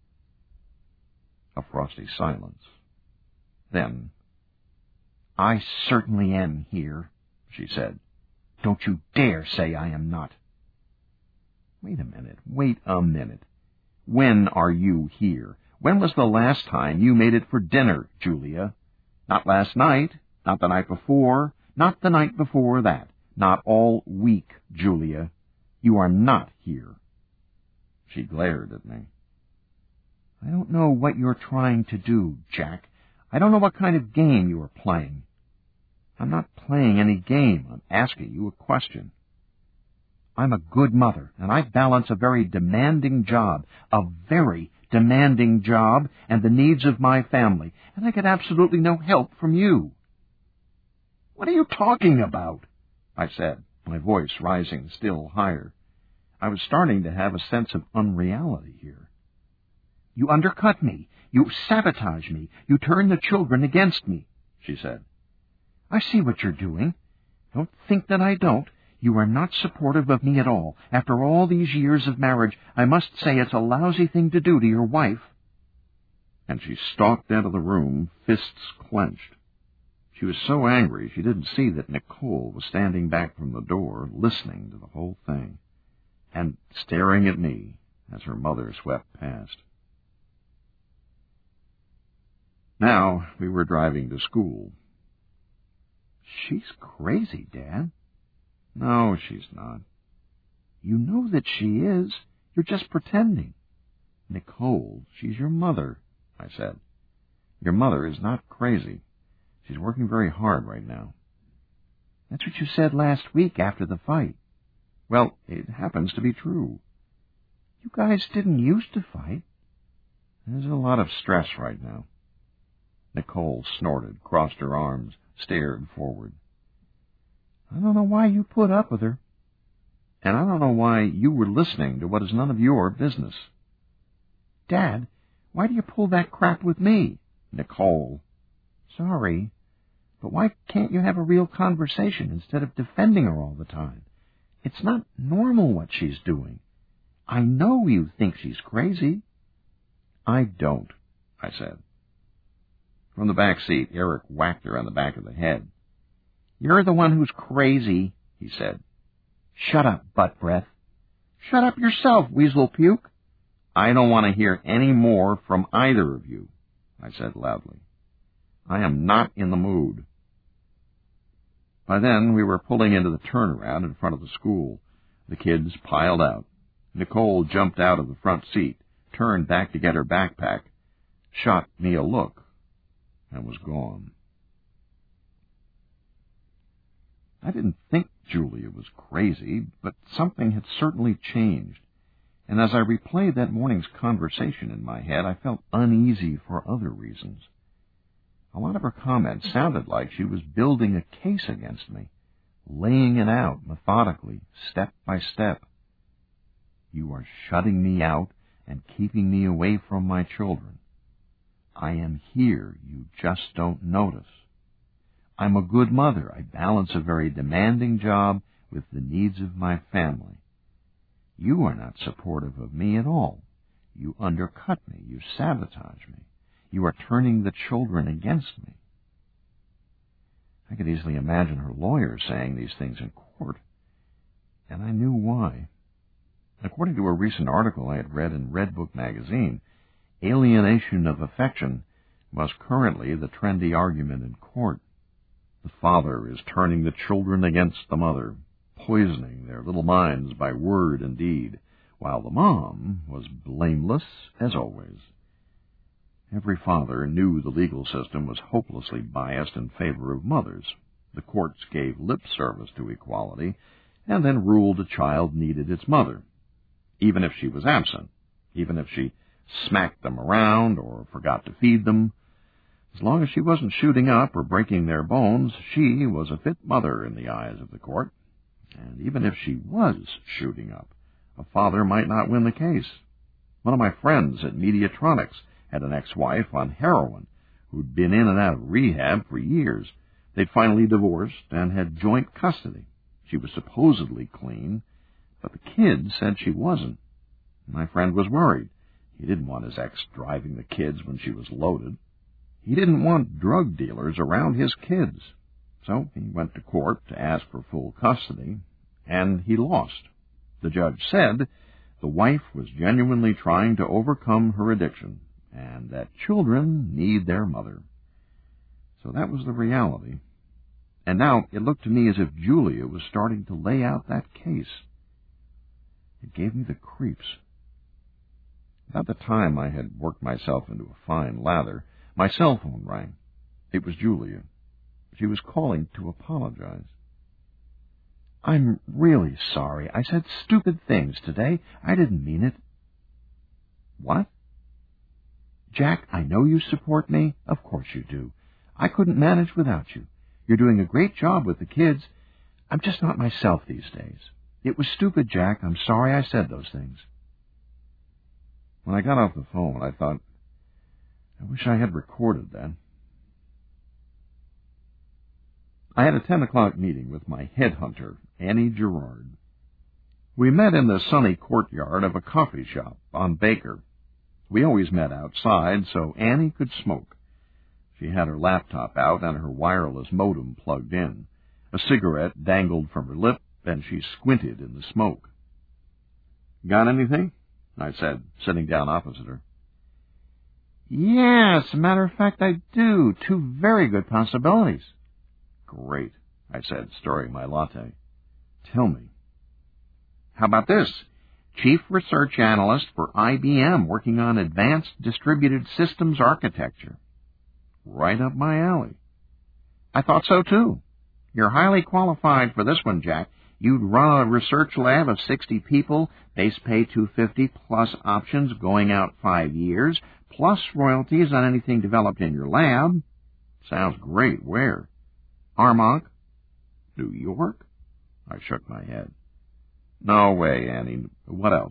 A frosty silence. Then, I certainly am here, she said. Don't you dare say I am not. Wait a minute. When are you here? When was the last time you made it for dinner, Julia? Not last night, not the night before, not the night before that, not all week, Julia. You are not here. She glared at me. I don't know what you're trying to do, Jack. I don't know what kind of game you are playing. I'm not playing any game. I'm asking you a question. I'm a good mother, and I balance a very demanding job, and the needs of my family, and I get absolutely no help from you. What are you talking about? I said, my voice rising still higher. I was starting to have a sense of unreality here. You undercut me. You sabotage me. You turn the children against me, she said. I see what you're doing. Don't think that I don't. You are not supportive of me at all. After all these years of marriage, I must say it's a lousy thing to do to your wife. And she stalked out of the room, fists clenched. She was so angry she didn't see that Nicole was standing back from the door, listening to the whole thing, and staring at me as her mother swept past. Now we were driving to school. She's crazy, Dad. No, she's not. You know that she is. You're just pretending. Nicole, she's your mother, I said. Your mother is not crazy. She's working very hard right now. That's what you said last week after the fight. Well, it happens to be true. You guys didn't used to fight. There's a lot of stress right now. Nicole snorted, crossed her arms, stared forward. I don't know why you put up with her. And I don't know why you were listening to what is none of your business. Dad, why do you pull that crap with me? Nicole. Sorry, but why can't you have a real conversation instead of defending her all the time? It's not normal what she's doing. I know you think she's crazy. I don't, I said. From the back seat, Eric whacked her on the back of the head. You're the one who's crazy, he said. Shut up, butt breath. Shut up yourself, weasel puke. I don't want to hear any more from either of you, I said loudly. I am not in the mood. By then, we were pulling into the turnaround in front of the school. The kids piled out. Nicole jumped out of the front seat, turned back to get her backpack, shot me a look, and was gone. I didn't think Julia was crazy, but something had certainly changed, and as I replayed that morning's conversation in my head, I felt uneasy for other reasons. A lot of her comments sounded like she was building a case against me, laying it out methodically, step by step. You are shutting me out and keeping me away from my children. I am here, you just don't notice. I'm a good mother. I balance a very demanding job with the needs of my family. You are not supportive of me at all. You undercut me. You sabotage me. You are turning the children against me. I could easily imagine her lawyer saying these things in court, and I knew why. According to a recent article I had read in Redbook magazine, alienation of affection was currently the trendy argument in court. The father is turning the children against the mother, poisoning their little minds by word and deed, while the mom was blameless as always. Every father knew the legal system was hopelessly biased in favor of mothers. The courts gave lip service to equality and then ruled a child needed its mother, even if she was absent, even if she smacked them around or forgot to feed them. As long as she wasn't shooting up or breaking their bones, she was a fit mother in the eyes of the court. And even if she was shooting up, a father might not win the case. One of my friends at Mediatronics had an ex-wife on heroin who'd been in and out of rehab for years. They'd finally divorced and had joint custody. She was supposedly clean, but the kids said she wasn't. My friend was worried. He didn't want his ex driving the kids when she was loaded. He didn't want drug dealers around his kids. So he went to court to ask for full custody, and he lost. The judge said the wife was genuinely trying to overcome her addiction, and that children need their mother. So that was the reality. And now it looked to me as if Julia was starting to lay out that case. It gave me the creeps. About the time I had worked myself into a fine lather, my cell phone rang. It was Julia. She was calling to apologize. "I'm really sorry. I said stupid things today. I didn't mean it." "What?" "Jack, I know you support me. Of course you do. I couldn't manage without you. You're doing a great job with the kids. I'm just not myself these days. It was stupid, Jack. I'm sorry I said those things." When I got off the phone, I thought, I wish I had recorded that. I had a 10 o'clock meeting with my headhunter, Annie Gerard. We met in the sunny courtyard of a coffee shop on Baker. We always met outside so Annie could smoke. She had her laptop out and her wireless modem plugged in. A cigarette dangled from her lip, and she squinted in the smoke. "Got anything?" I said, sitting down opposite her. "Yes, as a matter of fact, I do. 2 very good possibilities." "Great," I said, stirring my latte. "Tell me." "How about this? Chief Research Analyst for IBM working on Advanced Distributed Systems Architecture." "Right up my alley." "I thought so, too. You're highly qualified for this one, Jack. You'd run a research lab of 60 people, base pay $250 plus options going out 5 years, plus royalties on anything developed in your lab." "Sounds great. Where?" "Armonk." "New York?" I shook my head. "No way, Annie. What else?"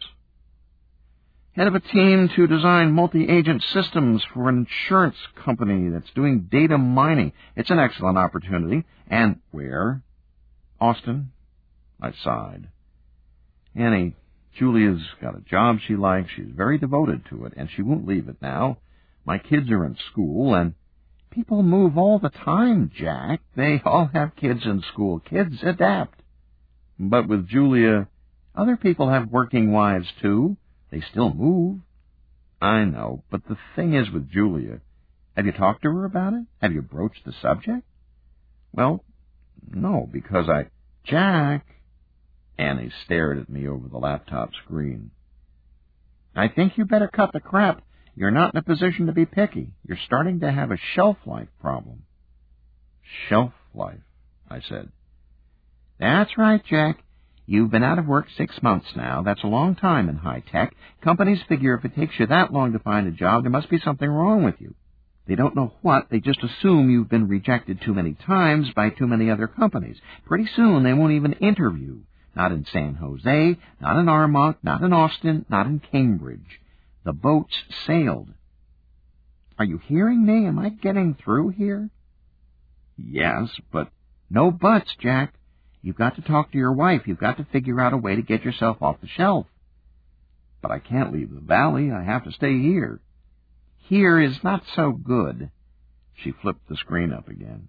"Head of a team to design multi-agent systems for an insurance company that's doing data mining. It's an excellent opportunity." "And where?" "Austin." I sighed. "Annie, Julia's got a job she likes. She's very devoted to it, and she won't leave it now. My kids are in school, and—" "People move all the time, Jack. They all have kids in school. Kids adapt." "But with Julia—" "Other people have working wives, too. They still move." "I know, but the thing is with Julia—" "Have you talked to her about it? Have you broached the subject?" "Well, no, because I—" "Jack!" Annie stared at me over the laptop screen. "I think you better cut the crap. You're not in a position to be picky. You're starting to have a shelf life problem." "Shelf life," I said. "That's right, Jack. You've been out of work 6 months now. That's a long time in high tech. Companies figure if it takes you that long to find a job, there must be something wrong with you. They don't know what. They just assume you've been rejected too many times by too many other companies. Pretty soon they won't even interview. Not in San Jose, not in Armonk, not in Austin, not in Cambridge. The boat's sailed." "Are you hearing me? Am I getting through here?" "Yes, but—" "No buts, Jack. You've got to talk to your wife. You've got to figure out a way to get yourself off the shelf." "But I can't leave the valley. I have to stay here." "Here is not so good." She flipped the screen up again.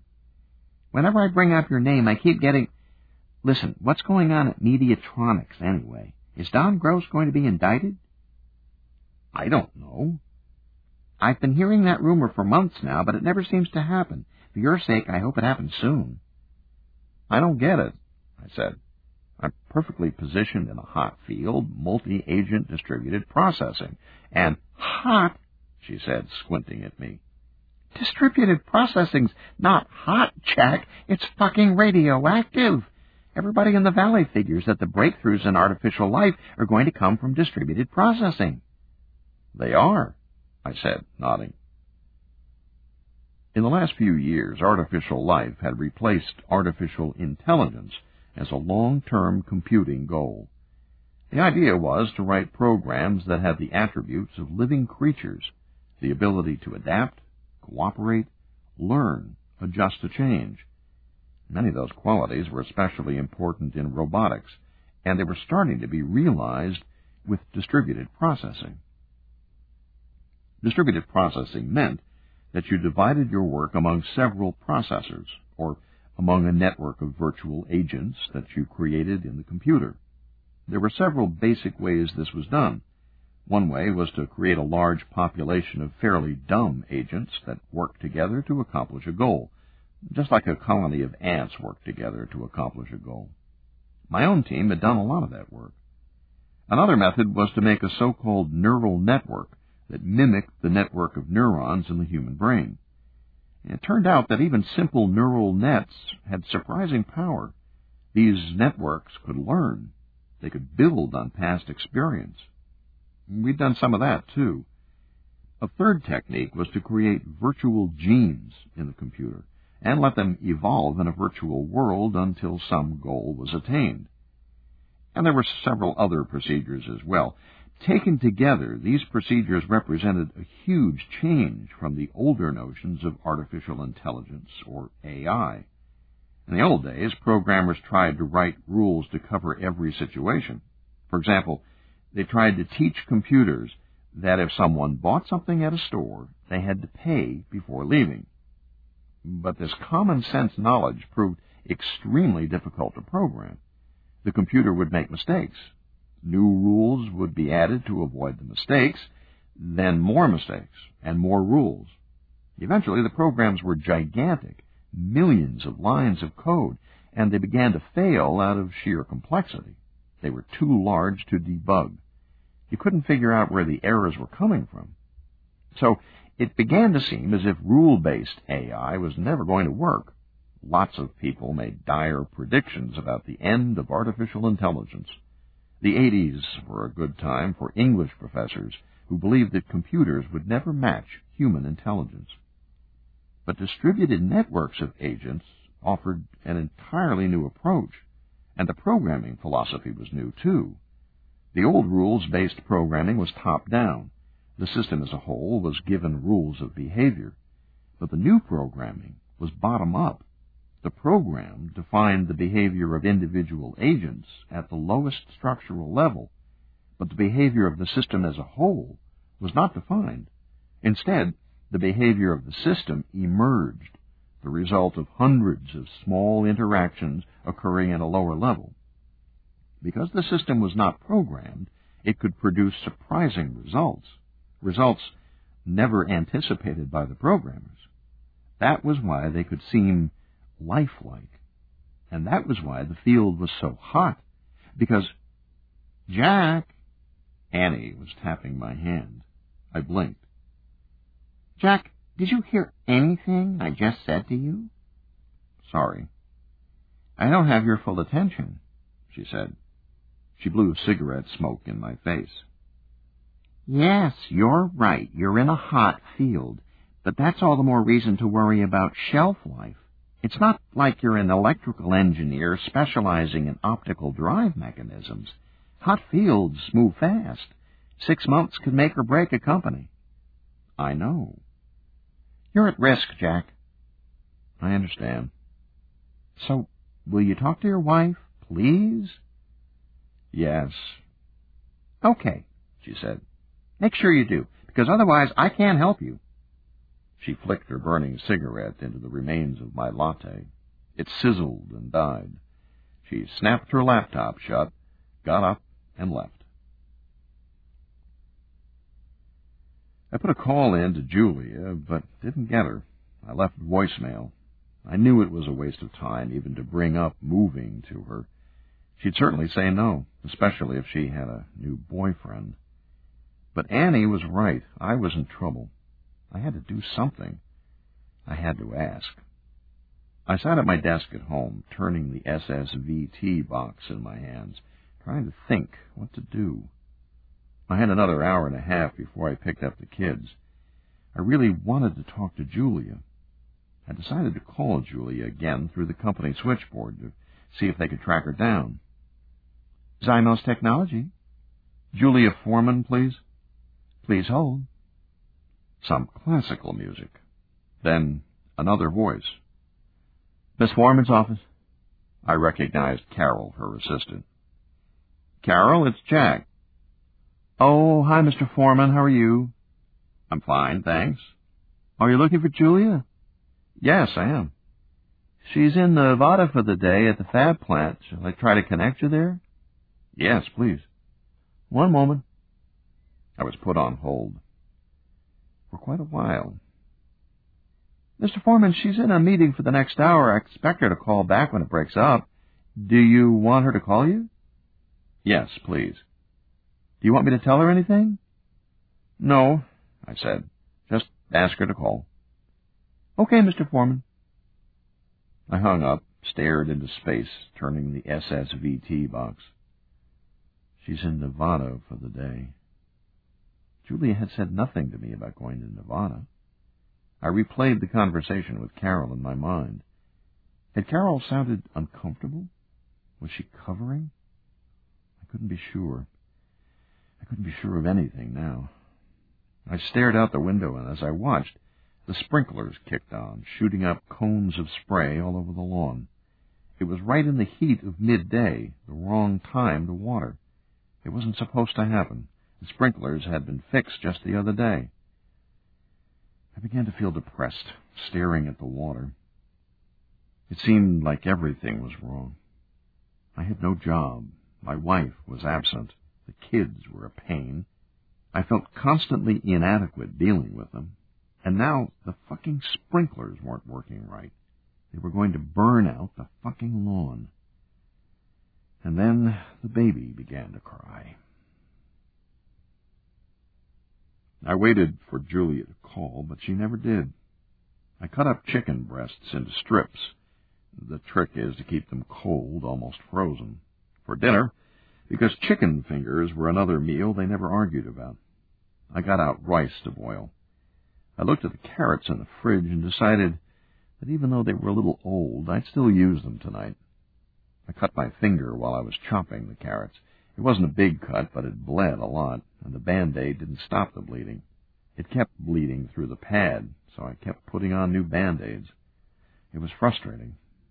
"Whenever I bring up your name, I keep getting—" "Listen, what's going on at Mediatronics, anyway? Is Don Gross going to be indicted? I don't know. I've been hearing that rumor for months now, but it never seems to happen. For your sake, I hope it happens soon. I don't get it, I said. I'm perfectly positioned in a hot field, multi-agent distributed processing. And hot, she said, squinting at me. Distributed processing's not hot, Jack. It's fucking radioactive. Everybody in the Valley figures that the breakthroughs in artificial life are going to come from distributed processing. They are, I said, nodding. In the last few years, artificial life had replaced artificial intelligence as a long-term computing goal. The idea was to write programs that had the attributes of living creatures, the ability to adapt, cooperate, learn, adjust to change. Many of those qualities were especially important in robotics, and they were starting to be realized with distributed processing. Distributed processing meant that you divided your work among several processors, or among a network of virtual agents that you created in the computer. There were several basic ways this was done. One way was to create a large population of fairly dumb agents that worked together to accomplish a goal, just like a colony of ants worked together to accomplish a goal. My own team had done a lot of that work. Another method was to make a so-called neural network that mimicked the network of neurons in the human brain. It turned out that even simple neural nets had surprising power. These networks could learn. They could build on past experience. We'd done some of that, too. A third technique was to create virtual genes in the computer and let them evolve in a virtual world until some goal was attained. And there were several other procedures as well. Taken together, these procedures represented a huge change from the older notions of artificial intelligence, or AI. In the old days, programmers tried to write rules to cover every situation. For example, they tried to teach computers that if someone bought something at a store, they had to pay before leaving. But this common-sense knowledge proved extremely difficult to program. The computer would make mistakes. New rules would be added to avoid the mistakes, then more mistakes, and more rules. Eventually, the programs were gigantic, millions of lines of code, and they began to fail out of sheer complexity. They were too large to debug. You couldn't figure out where the errors were coming from. So it began to seem as if rule-based AI was never going to work. Lots of people made dire predictions about the end of artificial intelligence. The 80s were a good time for English professors who believed that computers would never match human intelligence. But distributed networks of agents offered an entirely new approach, and the programming philosophy was new, too. The old rules-based programming was top-down. The system as a whole was given rules of behavior. But the new programming was bottom-up. The program defined the behavior of individual agents at the lowest structural level, but the behavior of the system as a whole was not defined. Instead, the behavior of the system emerged, the result of hundreds of small interactions occurring at a lower level. Because the system was not programmed, it could produce surprising results never anticipated by the programmers. That was why they could seem lifelike. And that was why the field was so hot, because Jack, Annie was tapping my hand. I blinked. Jack, did you hear anything I just said to you? Sorry. I don't have your full attention, she said. She blew cigarette smoke in my face. Yes, you're right. You're in a hot field, but that's all the more reason to worry about shelf life. It's not like you're an electrical engineer specializing in optical drive mechanisms. Hot fields move fast. 6 months could make or break a company. I know. You're at risk, Jack. I understand. So, will you talk to your wife, please? Yes. Okay, she said. Make sure you do, because otherwise I can't help you. She flicked her burning cigarette into the remains of my latte. It sizzled and died. She snapped her laptop shut, got up, and left. I put a call in to Julia, but didn't get her. I left voicemail. I knew it was a waste of time even to bring up moving to her. She'd certainly say no, especially if she had a new boyfriend. But Annie was right. I was in trouble. I had to do something. I had to ask. I sat at my desk at home, turning the SSVT box in my hands, trying to think what to do. I had another hour and a half before I picked up the kids. I really wanted to talk to Julia. I decided to call Julia again through the company switchboard to see if they could track her down. Zymos Technology. Julia Foreman, please. Please hold. Some classical music. Then another voice. Miss Foreman's office. I recognized Carol, her assistant. Carol, it's Jack. Oh, hi, Mr. Foreman. How are you? I'm fine, thanks. Are you looking for Julia? Yes, I am. She's in Nevada for the day at the fab plant. Shall I try to connect you there? Yes, please. One moment. I was put on hold. For quite a while. Mr. Foreman, she's in a meeting for the next hour. I expect her to call back when it breaks up. Do you want her to call you? Yes, please. Do you want me to tell her anything? No, I said. Just ask her to call. Okay, Mr. Foreman. I hung up, stared into space, turning the SSVT box. She's in Nevada for the day. Julia had said nothing to me about going to Nevada. I replayed the conversation with Carol in my mind. Had Carol sounded uncomfortable? Was she covering? I couldn't be sure. I couldn't be sure of anything now. I stared out the window, and as I watched, the sprinklers kicked on, shooting up cones of spray all over the lawn. It was right in the heat of midday, the wrong time to water. It wasn't supposed to happen. The sprinklers had been fixed just the other day. I began to feel depressed, staring at the water. It seemed like everything was wrong. I had no job. My wife was absent. The kids were a pain. I felt constantly inadequate dealing with them. And now the fucking sprinklers weren't working right. They were going to burn out the fucking lawn. And then the baby began to cry. I waited for Julia to call, but she never did. I cut up chicken breasts into strips. The trick is to keep them cold, almost frozen. For dinner, because chicken fingers were another meal they never argued about. I got out rice to boil. I looked at the carrots in the fridge and decided that even though they were a little old, I'd still use them tonight. I cut my finger while I was chopping the carrots. It wasn't a big cut, but it bled a lot, and the Band-Aid didn't stop the bleeding. It kept bleeding through the pad, so I kept putting on new Band-Aids. It was frustrating.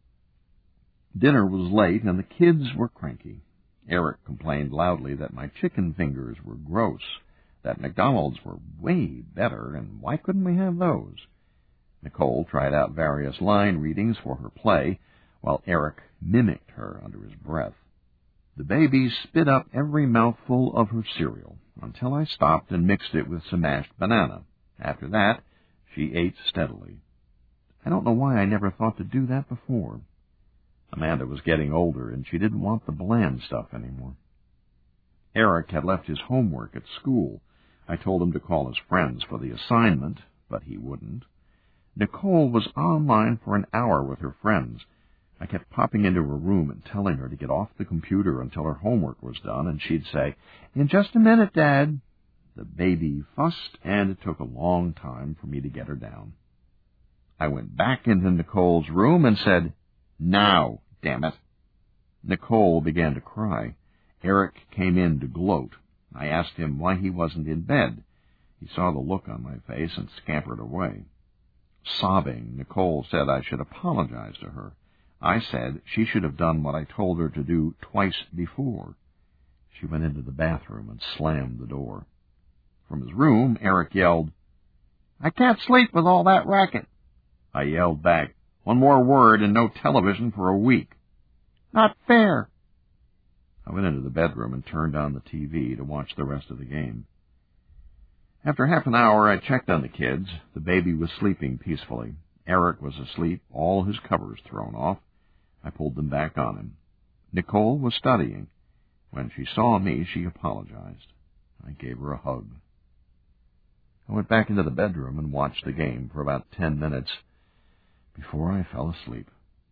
Dinner was late, and the kids were cranky. Eric complained loudly that my chicken fingers were gross, that McDonald's were way better, and why couldn't we have those? Nicole tried out various line readings for her play, while Eric mimicked her under his breath. The baby spit up every mouthful of her cereal, until I stopped and mixed it with some mashed banana. After that, she ate steadily. I don't know why I never thought to do that before. Amanda was getting older, and she didn't want the bland stuff anymore. Eric had left his homework at school. I told him to call his friends for the assignment, but he wouldn't. Nicole was online for an hour with her friends. I kept popping into her room and telling her to get off the computer until her homework was done, and she'd say, "In just a minute, Dad." The baby fussed, and it took a long time for me to get her down. I went back into Nicole's room and said, "Now, damn it." Nicole began to cry. Eric came in to gloat. I asked him why he wasn't in bed. He saw the look on my face and scampered away. Sobbing, Nicole said I should apologize to her. I said she should have done what I told her to do twice before. She went into the bathroom and slammed the door. From his room, Eric yelled, "I can't sleep with all that racket." I yelled back, "One more word and no television for a week." "Not fair." I went into the bedroom and turned on the TV to watch the rest of the game. After half an hour, I checked on the kids. The baby was sleeping peacefully. Eric was asleep, all his covers thrown off. I pulled them back on him. Nicole was studying. When she saw me, she apologized. I gave her a hug. I went back into the bedroom and watched the game for about 10 minutes before I fell asleep.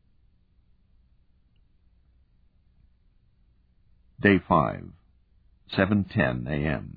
Day 5, 7:10 a.m.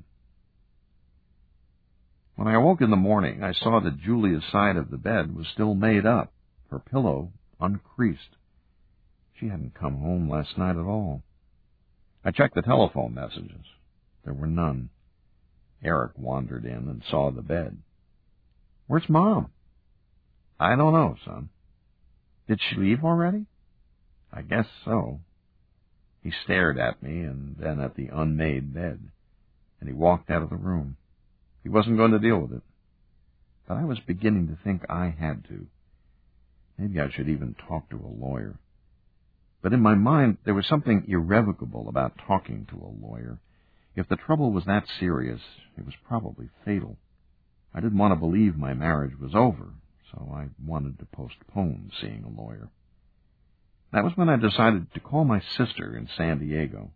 When I awoke in the morning, I saw that Julia's side of the bed was still made up, her pillow uncreased. She hadn't come home last night at all. I checked the telephone messages. There were none. Eric wandered in and saw the bed. "Where's Mom?" "I don't know, son." "Did she leave already?" "I guess so." He stared at me and then at the unmade bed, and he walked out of the room. He wasn't going to deal with it. But I was beginning to think I had to. Maybe I should even talk to a lawyer. But in my mind, there was something irrevocable about talking to a lawyer. If the trouble was that serious, it was probably fatal. I didn't want to believe my marriage was over, so I wanted to postpone seeing a lawyer. That was when I decided to call my sister in San Diego.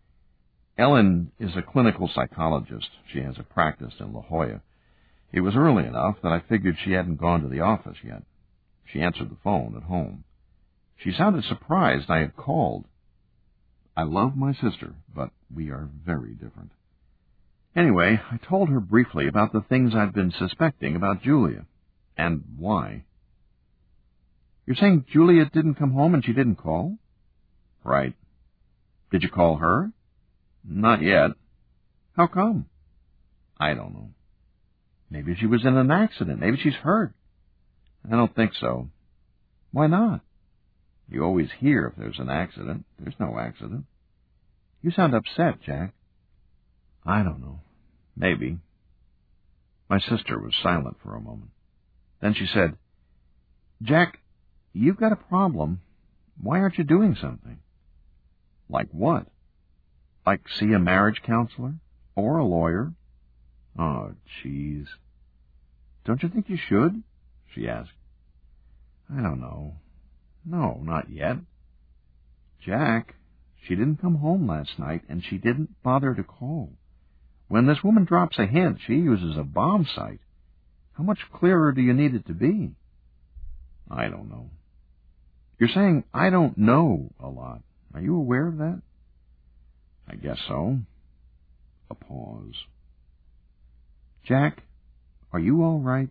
Ellen is a clinical psychologist. She has a practice in La Jolla. It was early enough that I figured she hadn't gone to the office yet. She answered the phone at home. She sounded surprised I had called. I love my sister, but we are very different. Anyway, I told her briefly about the things I'd been suspecting about Julia, and why. "You're saying Julia didn't come home and she didn't call?" "Right." "Did you call her?" "Not yet." "How come?" "I don't know." "Maybe she was in an accident. Maybe she's hurt." "I don't think so." "Why not?" "You always hear if there's an accident. There's no accident." "You sound upset, Jack." "I don't know. Maybe." My sister was silent for a moment. Then she said, "Jack, you've got a problem. Why aren't you doing something?" "Like what?" "Like see a marriage counselor or a lawyer." "Oh, jeez." "Don't you think you should?" she asked. "I don't know. No, not yet." "Jack, she didn't come home last night, and she didn't bother to call. When this woman drops a hint, she uses a bomb site. How much clearer do you need it to be?" "I don't know." "You're saying I don't know a lot. Are you aware of that?" "I guess so." A pause. "Jack, are you all right?"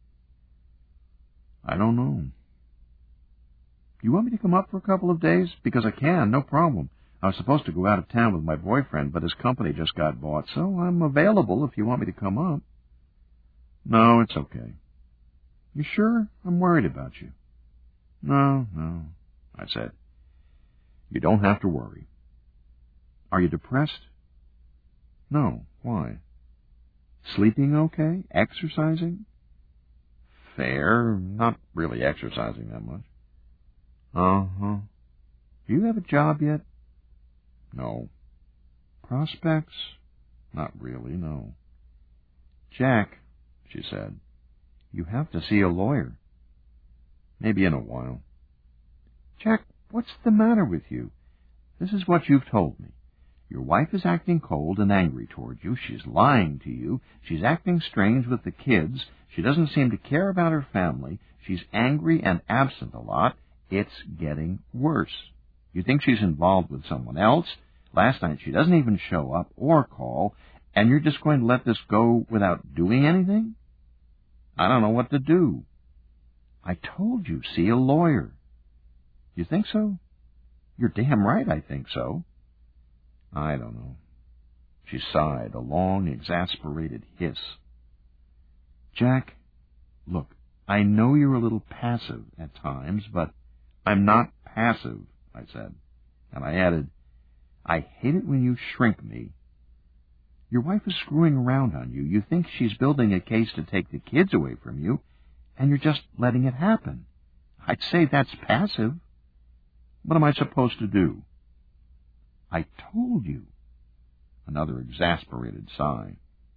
"I don't know." "You want me to come up for a couple of days? Because I can, no problem. I was supposed to go out of town with my boyfriend, but his company just got bought, so I'm available if you want me to come up." "No, it's okay." "You sure? I'm worried about you." No, I said. "You don't have to worry." "Are you depressed?" "No. Why?" "Sleeping okay? Exercising?" "Fair. Not really exercising that much." "Uh-huh. Do you have a job yet?" "No." "Prospects?" "Not really, no." "Jack," she said, "you have to see a lawyer." "Maybe in a while." "Jack, what's the matter with you? This is what you've told me. Your wife is acting cold and angry toward you. She's lying to you. She's acting strange with the kids. She doesn't seem to care about her family. She's angry and absent a lot. It's getting worse. You think she's involved with someone else. Last night she doesn't even show up or call, and you're just going to let this go without doing anything? I don't know what to do." "I told you, see a lawyer." "You think so?" "You're damn right I think so." "I don't know." She sighed, a long, exasperated hiss. "Jack, look, I know you're a little passive at times, but—" "I'm not passive," I said. And I added, "I hate it when you shrink me." Your wife is screwing around on you. You think she's building a case to take the kids away from you, and you're just letting it happen. I'd say that's passive. What am I supposed to do?" I told you. Another exasperated sigh.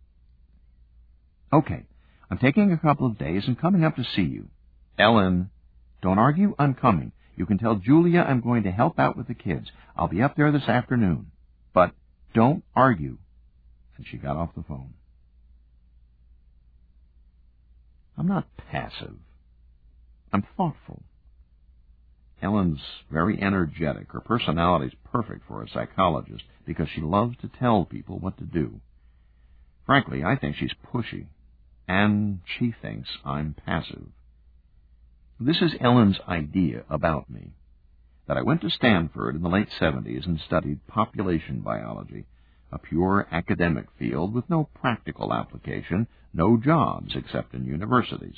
Okay, I'm taking a couple of days and coming up to see you. Ellen, don't argue, I'm coming. You can tell Julia I'm going to help out with the kids. I'll be up there this afternoon. But don't argue. And she got off the phone. I'm not passive. I'm thoughtful. Ellen's very energetic. Her personality's perfect for a psychologist because she loves to tell people what to do. Frankly, I think she's pushy, and she thinks I'm passive. This is Ellen's idea about me, that I went to Stanford in the late 70s and studied population biology, a pure academic field with no practical application, no jobs except in universities.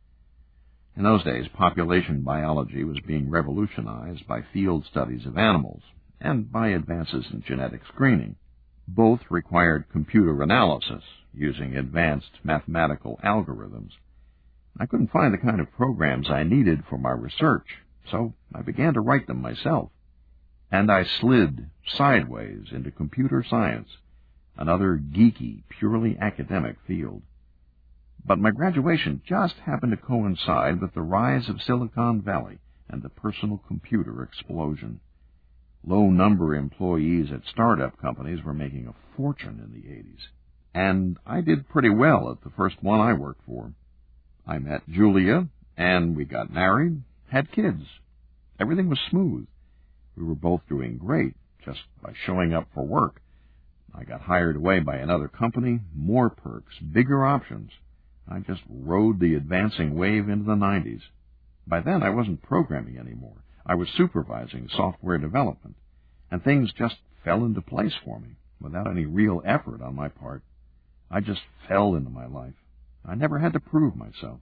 In those days, population biology was being revolutionized by field studies of animals and by advances in genetic screening. Both required computer analysis using advanced mathematical algorithms. I couldn't find the kind of programs I needed for my research, so I began to write them myself. And I slid sideways into computer science, another geeky, purely academic field. But my graduation just happened to coincide with the rise of Silicon Valley and the personal computer explosion. Low-number employees at startup companies were making a fortune in the 80s. And I did pretty well at the first one I worked for. I met Julia, and we got married, had kids. Everything was smooth. We were both doing great, just by showing up for work. I got hired away by another company, more perks, bigger options. I just rode the advancing wave into the 90s. By then, I wasn't programming anymore. I was supervising software development, and things just fell into place for me without any real effort on my part. I just fell into my life. I never had to prove myself.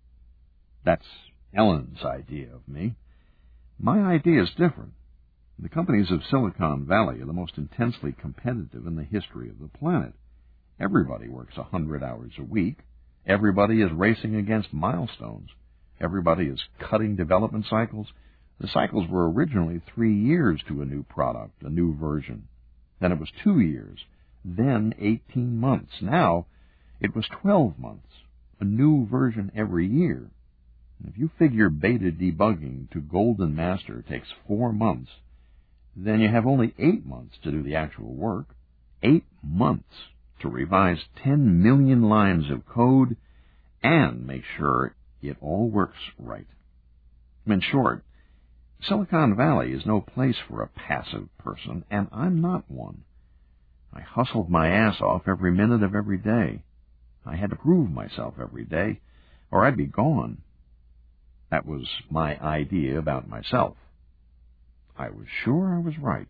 That's Ellen's idea of me. My idea is different. The companies of Silicon Valley are the most intensely competitive in the history of the planet. Everybody works 100 hours a week. Everybody is racing against milestones. Everybody is cutting development cycles. The cycles were originally 3 years to a new product, a new version. Then it was 2 years. Then 18 months. Now it was 12 months, a new version every year. If you figure beta debugging to Golden Master takes 4 months, then you have only 8 months to do the actual work. 8 months to revise 10 million lines of code and make sure it all works right. In short, Silicon Valley is no place for a passive person, and I'm not one. I hustled my ass off every minute of every day. I had to prove myself every day, or I'd be gone. That was my idea about myself. I was sure I was right.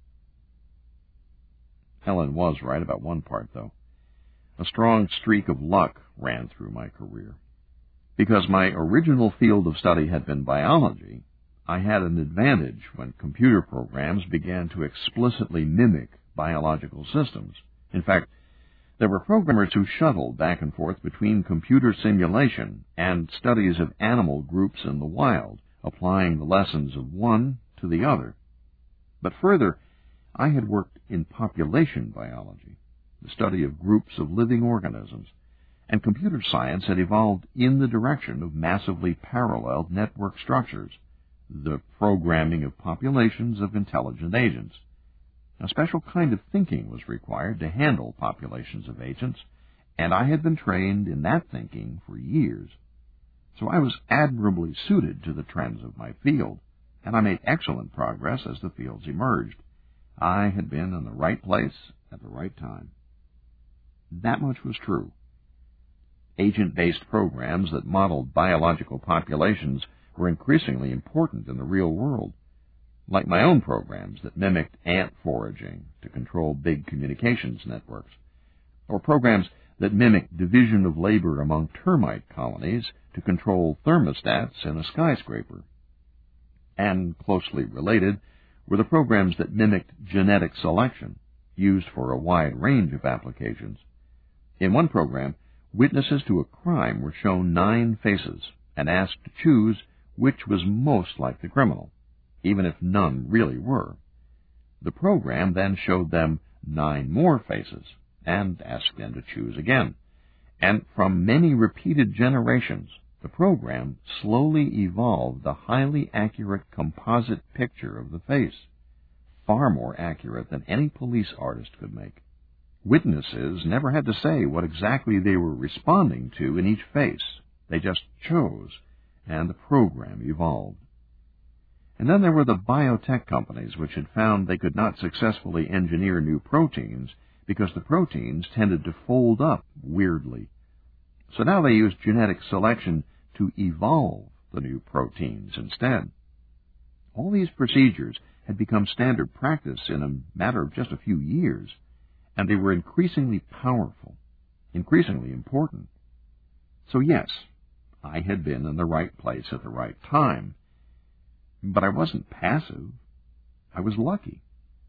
Ellen was right about one part, though. A strong streak of luck ran through my career. Because my original field of study had been biology, I had an advantage when computer programs began to explicitly mimic biological systems. In fact, there were programmers who shuttled back and forth between computer simulation and studies of animal groups in the wild, applying the lessons of one to the other. But further, I had worked in population biology, the study of groups of living organisms, and computer science had evolved in the direction of massively paralleled network structures, the programming of populations of intelligent agents. A special kind of thinking was required to handle populations of agents, and I had been trained in that thinking for years. So I was admirably suited to the trends of my field, and I made excellent progress as the fields emerged. I had been in the right place at the right time. That much was true. Agent-based programs that modeled biological populations were increasingly important in the real world, like my own programs that mimicked ant foraging to control big communications networks, or programs that mimicked division of labor among termite colonies to control thermostats in a skyscraper. And closely related were the programs that mimicked genetic selection, used for a wide range of applications. In one program, witnesses to a crime were shown 9 faces and asked to choose which was most like the criminal, even if none really were. The program then showed them 9 more faces and asked them to choose again. And from many repeated generations, the program slowly evolved a highly accurate composite picture of the face, far more accurate than any police artist could make. Witnesses never had to say what exactly they were responding to in each face. They just chose, and the program evolved. And then there were the biotech companies which had found they could not successfully engineer new proteins because the proteins tended to fold up weirdly. So now they used genetic selection to evolve the new proteins instead. All these procedures had become standard practice in a matter of just a few years, and they were increasingly powerful, increasingly important. So yes, I had been in the right place at the right time, but I wasn't passive. I was lucky.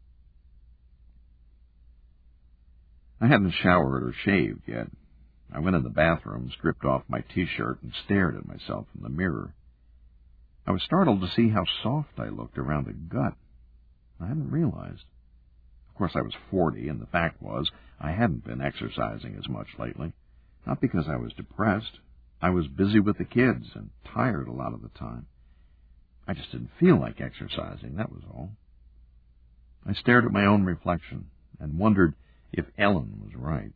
I hadn't showered or shaved yet. I went in the bathroom, stripped off my T-shirt, and stared at myself in the mirror. I was startled to see how soft I looked around the gut. I hadn't realized. Of course, I was 40, and the fact was I hadn't been exercising as much lately. Not because I was depressed. I was busy with the kids and tired a lot of the time. I just didn't feel like exercising, that was all. I stared at my own reflection and wondered if Ellen was right.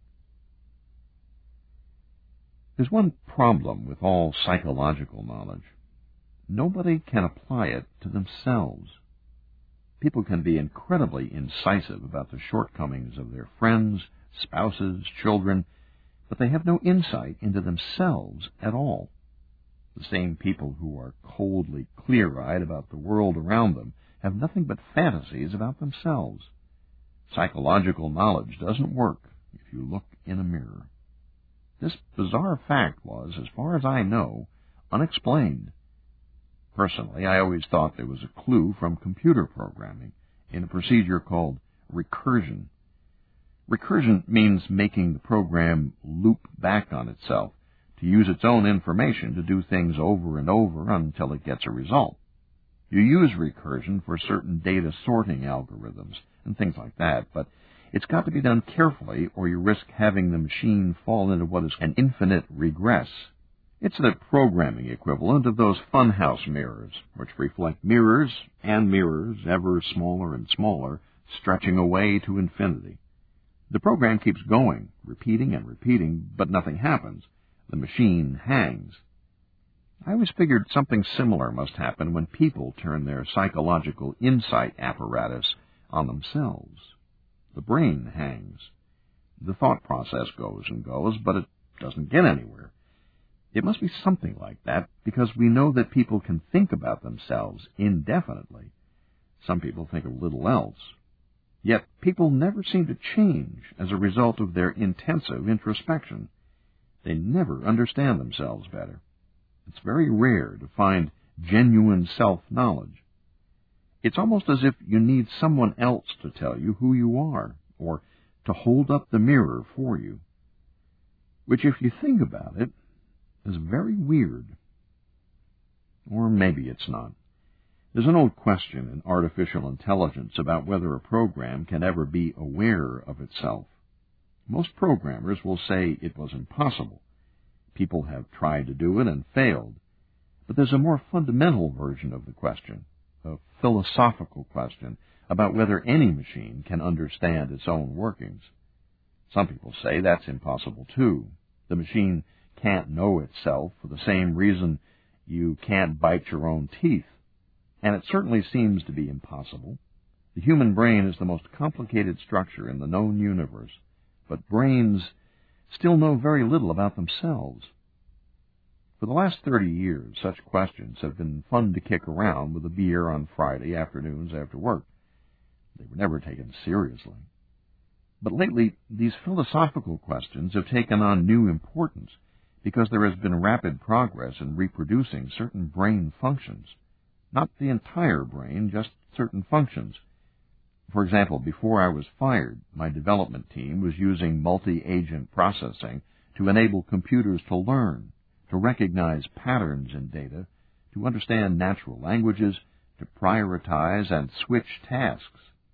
There's one problem with all psychological knowledge. Nobody can apply it to themselves. People can be incredibly incisive about the shortcomings of their friends, spouses, children, but they have no insight into themselves at all. The same people who are coldly clear-eyed about the world around them have nothing but fantasies about themselves. Psychological knowledge doesn't work if you look in a mirror. This bizarre fact was, as far as I know, unexplained. Personally, I always thought there was a clue from computer programming in a procedure called recursion. Recursion means making the program loop back on itself to use its own information to do things over and over until it gets a result. You use recursion for certain data sorting algorithms and things like that, but it's got to be done carefully or you risk having the machine fall into what is an infinite regress. It's the programming equivalent of those funhouse mirrors, which reflect mirrors and mirrors ever smaller and smaller, stretching away to infinity. The program keeps going, repeating and repeating, but nothing happens. The machine hangs. I always figured something similar must happen when people turn their psychological insight apparatus on themselves. The brain hangs. The thought process goes and goes, but it doesn't get anywhere. It must be something like that, because we know that people can think about themselves indefinitely. Some people think of little else. Yet people never seem to change as a result of their intensive introspection. They never understand themselves better. It's very rare to find genuine self-knowledge. It's almost as if you need someone else to tell you who you are, or to hold up the mirror for you. Which, if you think about it, is very weird. Or maybe it's not. There's an old question in artificial intelligence about whether a program can ever be aware of itself. Most programmers will say it was impossible. People have tried to do it and failed. But there's a more fundamental version of the question, a philosophical question about whether any machine can understand its own workings. Some people say that's impossible too. The machine can't know itself for the same reason you can't bite your own teeth. And it certainly seems to be impossible. The human brain is the most complicated structure in the known universe, but brains still know very little about themselves. For the last 30 years, such questions have been fun to kick around with a beer on Friday afternoons after work. They were never taken seriously. But lately, these philosophical questions have taken on new importance because there has been rapid progress in reproducing certain brain functions. Not the entire brain, just certain functions. For example, before I was fired, my development team was using multi-agent processing to enable computers to learn, to recognize patterns in data, to understand natural languages, to prioritize and switch tasks.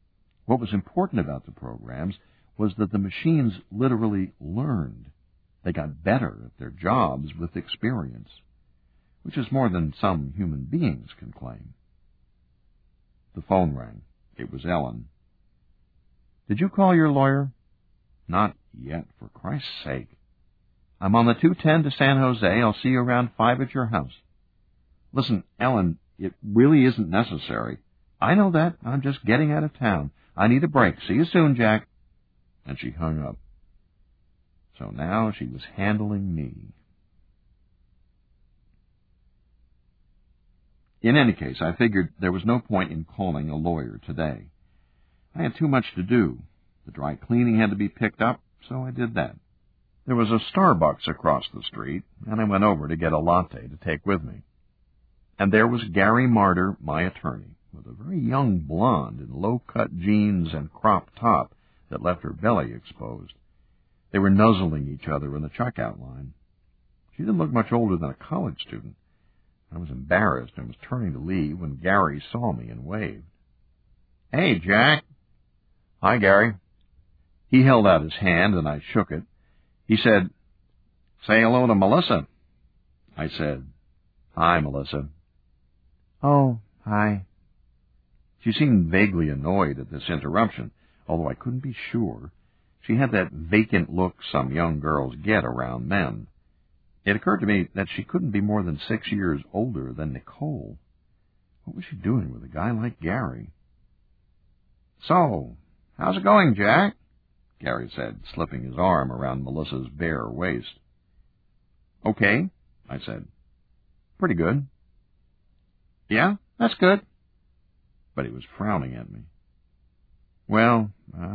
What was important about the programs was that the machines literally learned. They got better at their jobs with experience, which is more than some human beings can claim. The phone rang. It was Ellen. "Did you call your lawyer?" "Not yet, for Christ's sake." "I'm on the 210 to San Jose. I'll see you around 5 at your house." "Listen, Ellen, it really isn't necessary." "I know that. I'm just getting out of town. I need a break. See you soon, Jack." And she hung up. So now she was handling me. In any case, I figured there was no point in calling a lawyer today. I had too much to do. The dry cleaning had to be picked up, so I did that. There was a Starbucks across the street, and I went over to get a latte to take with me. And there was Gary Marder, my attorney, with a very young blonde in low-cut jeans and crop top that left her belly exposed. They were nuzzling each other in the checkout line. She didn't look much older than a college student. I was embarrassed and was turning to leave when Gary saw me and waved. "Hey, Jack." "Hi, Gary." He held out his hand, and I shook it. He said, "Say hello to Melissa." I said, "Hi, Melissa." "Oh, hi." She seemed vaguely annoyed at this interruption, although I couldn't be sure. She had that vacant look some young girls get around men. It occurred to me that she couldn't be more than 6 years older than Nicole. What was she doing with a guy like Gary? "So, how's it going, Jack?" Gary said, slipping his arm around Melissa's bare waist. "Okay," I said. "Pretty good." "Yeah, that's good." But he was frowning at me. "Well,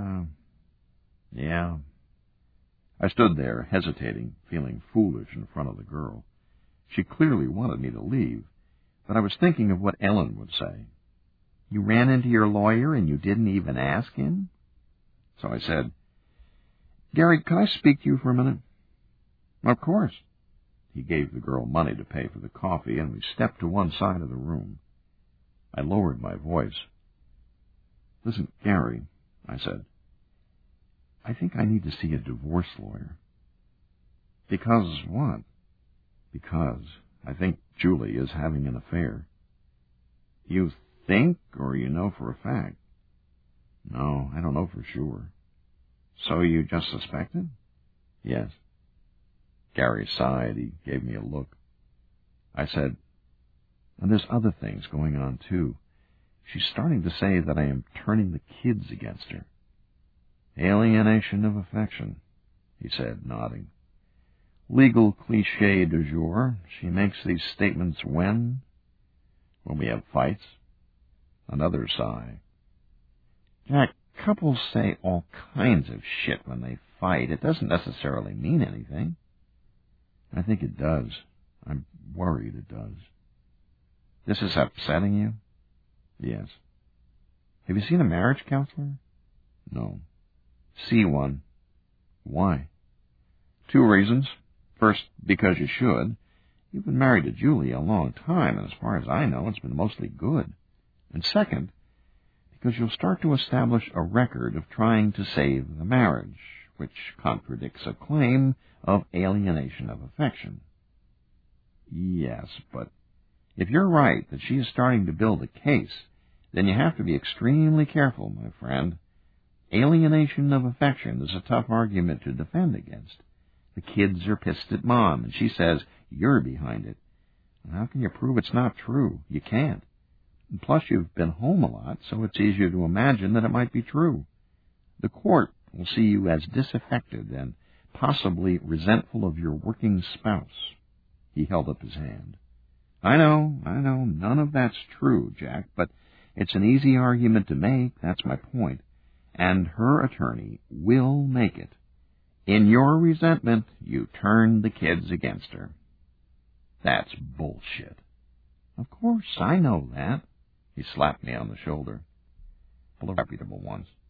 yeah." I stood there, hesitating, feeling foolish in front of the girl. She clearly wanted me to leave, but I was thinking of what Ellen would say. "You ran into your lawyer and you didn't even ask him?" So I said, "Gary, can I speak to you for a minute?" "Of course." He gave the girl money to pay for the coffee, and we stepped to one side of the room. I lowered my voice. "Listen, Gary," I said, "I think I need to see a divorce lawyer." "Because what?" "Because I think Julie is having an affair." "You think, or you know for a fact?" "No, I don't know for sure." "So you just suspected?" "Yes." Gary sighed. He gave me a look. I said, "And there's other things going on, too. She's starting to say that I am turning the kids against her." "Alienation of affection," he said, nodding. "Legal cliché du jour. She makes these statements when? When we have fights." Another sigh. "Jack, couples say all kinds of shit when they fight. It doesn't necessarily mean anything." "I think it does. I'm worried it does." "This is upsetting you?" "Yes." "Have you seen a marriage counselor?" "No." "See one." "Why?" "2 reasons. First, because you should. You've been married to Julie a long time, and as far as I know, it's been mostly good. And second, because you'll start to establish a record of trying to save the marriage, which contradicts a claim of alienation of affection." "Yes, but if you're right that she is starting to build a case, then you have to be extremely careful, my friend. Alienation of affection is a tough argument to defend against. The kids are pissed at Mom, and she says you're behind it. And how can you prove it's not true? You can't. And plus, you've been home a lot, so it's easier to imagine that it might be true. The court will see you as disaffected and possibly resentful of your working spouse." He held up his hand. I know, none of that's true, Jack, but it's an easy argument to make, that's my point. And her attorney will make it. In your resentment, you turned the kids against her." "That's bullshit." "Of course, I know that." He slapped me on the shoulder. "Full of reputable ones."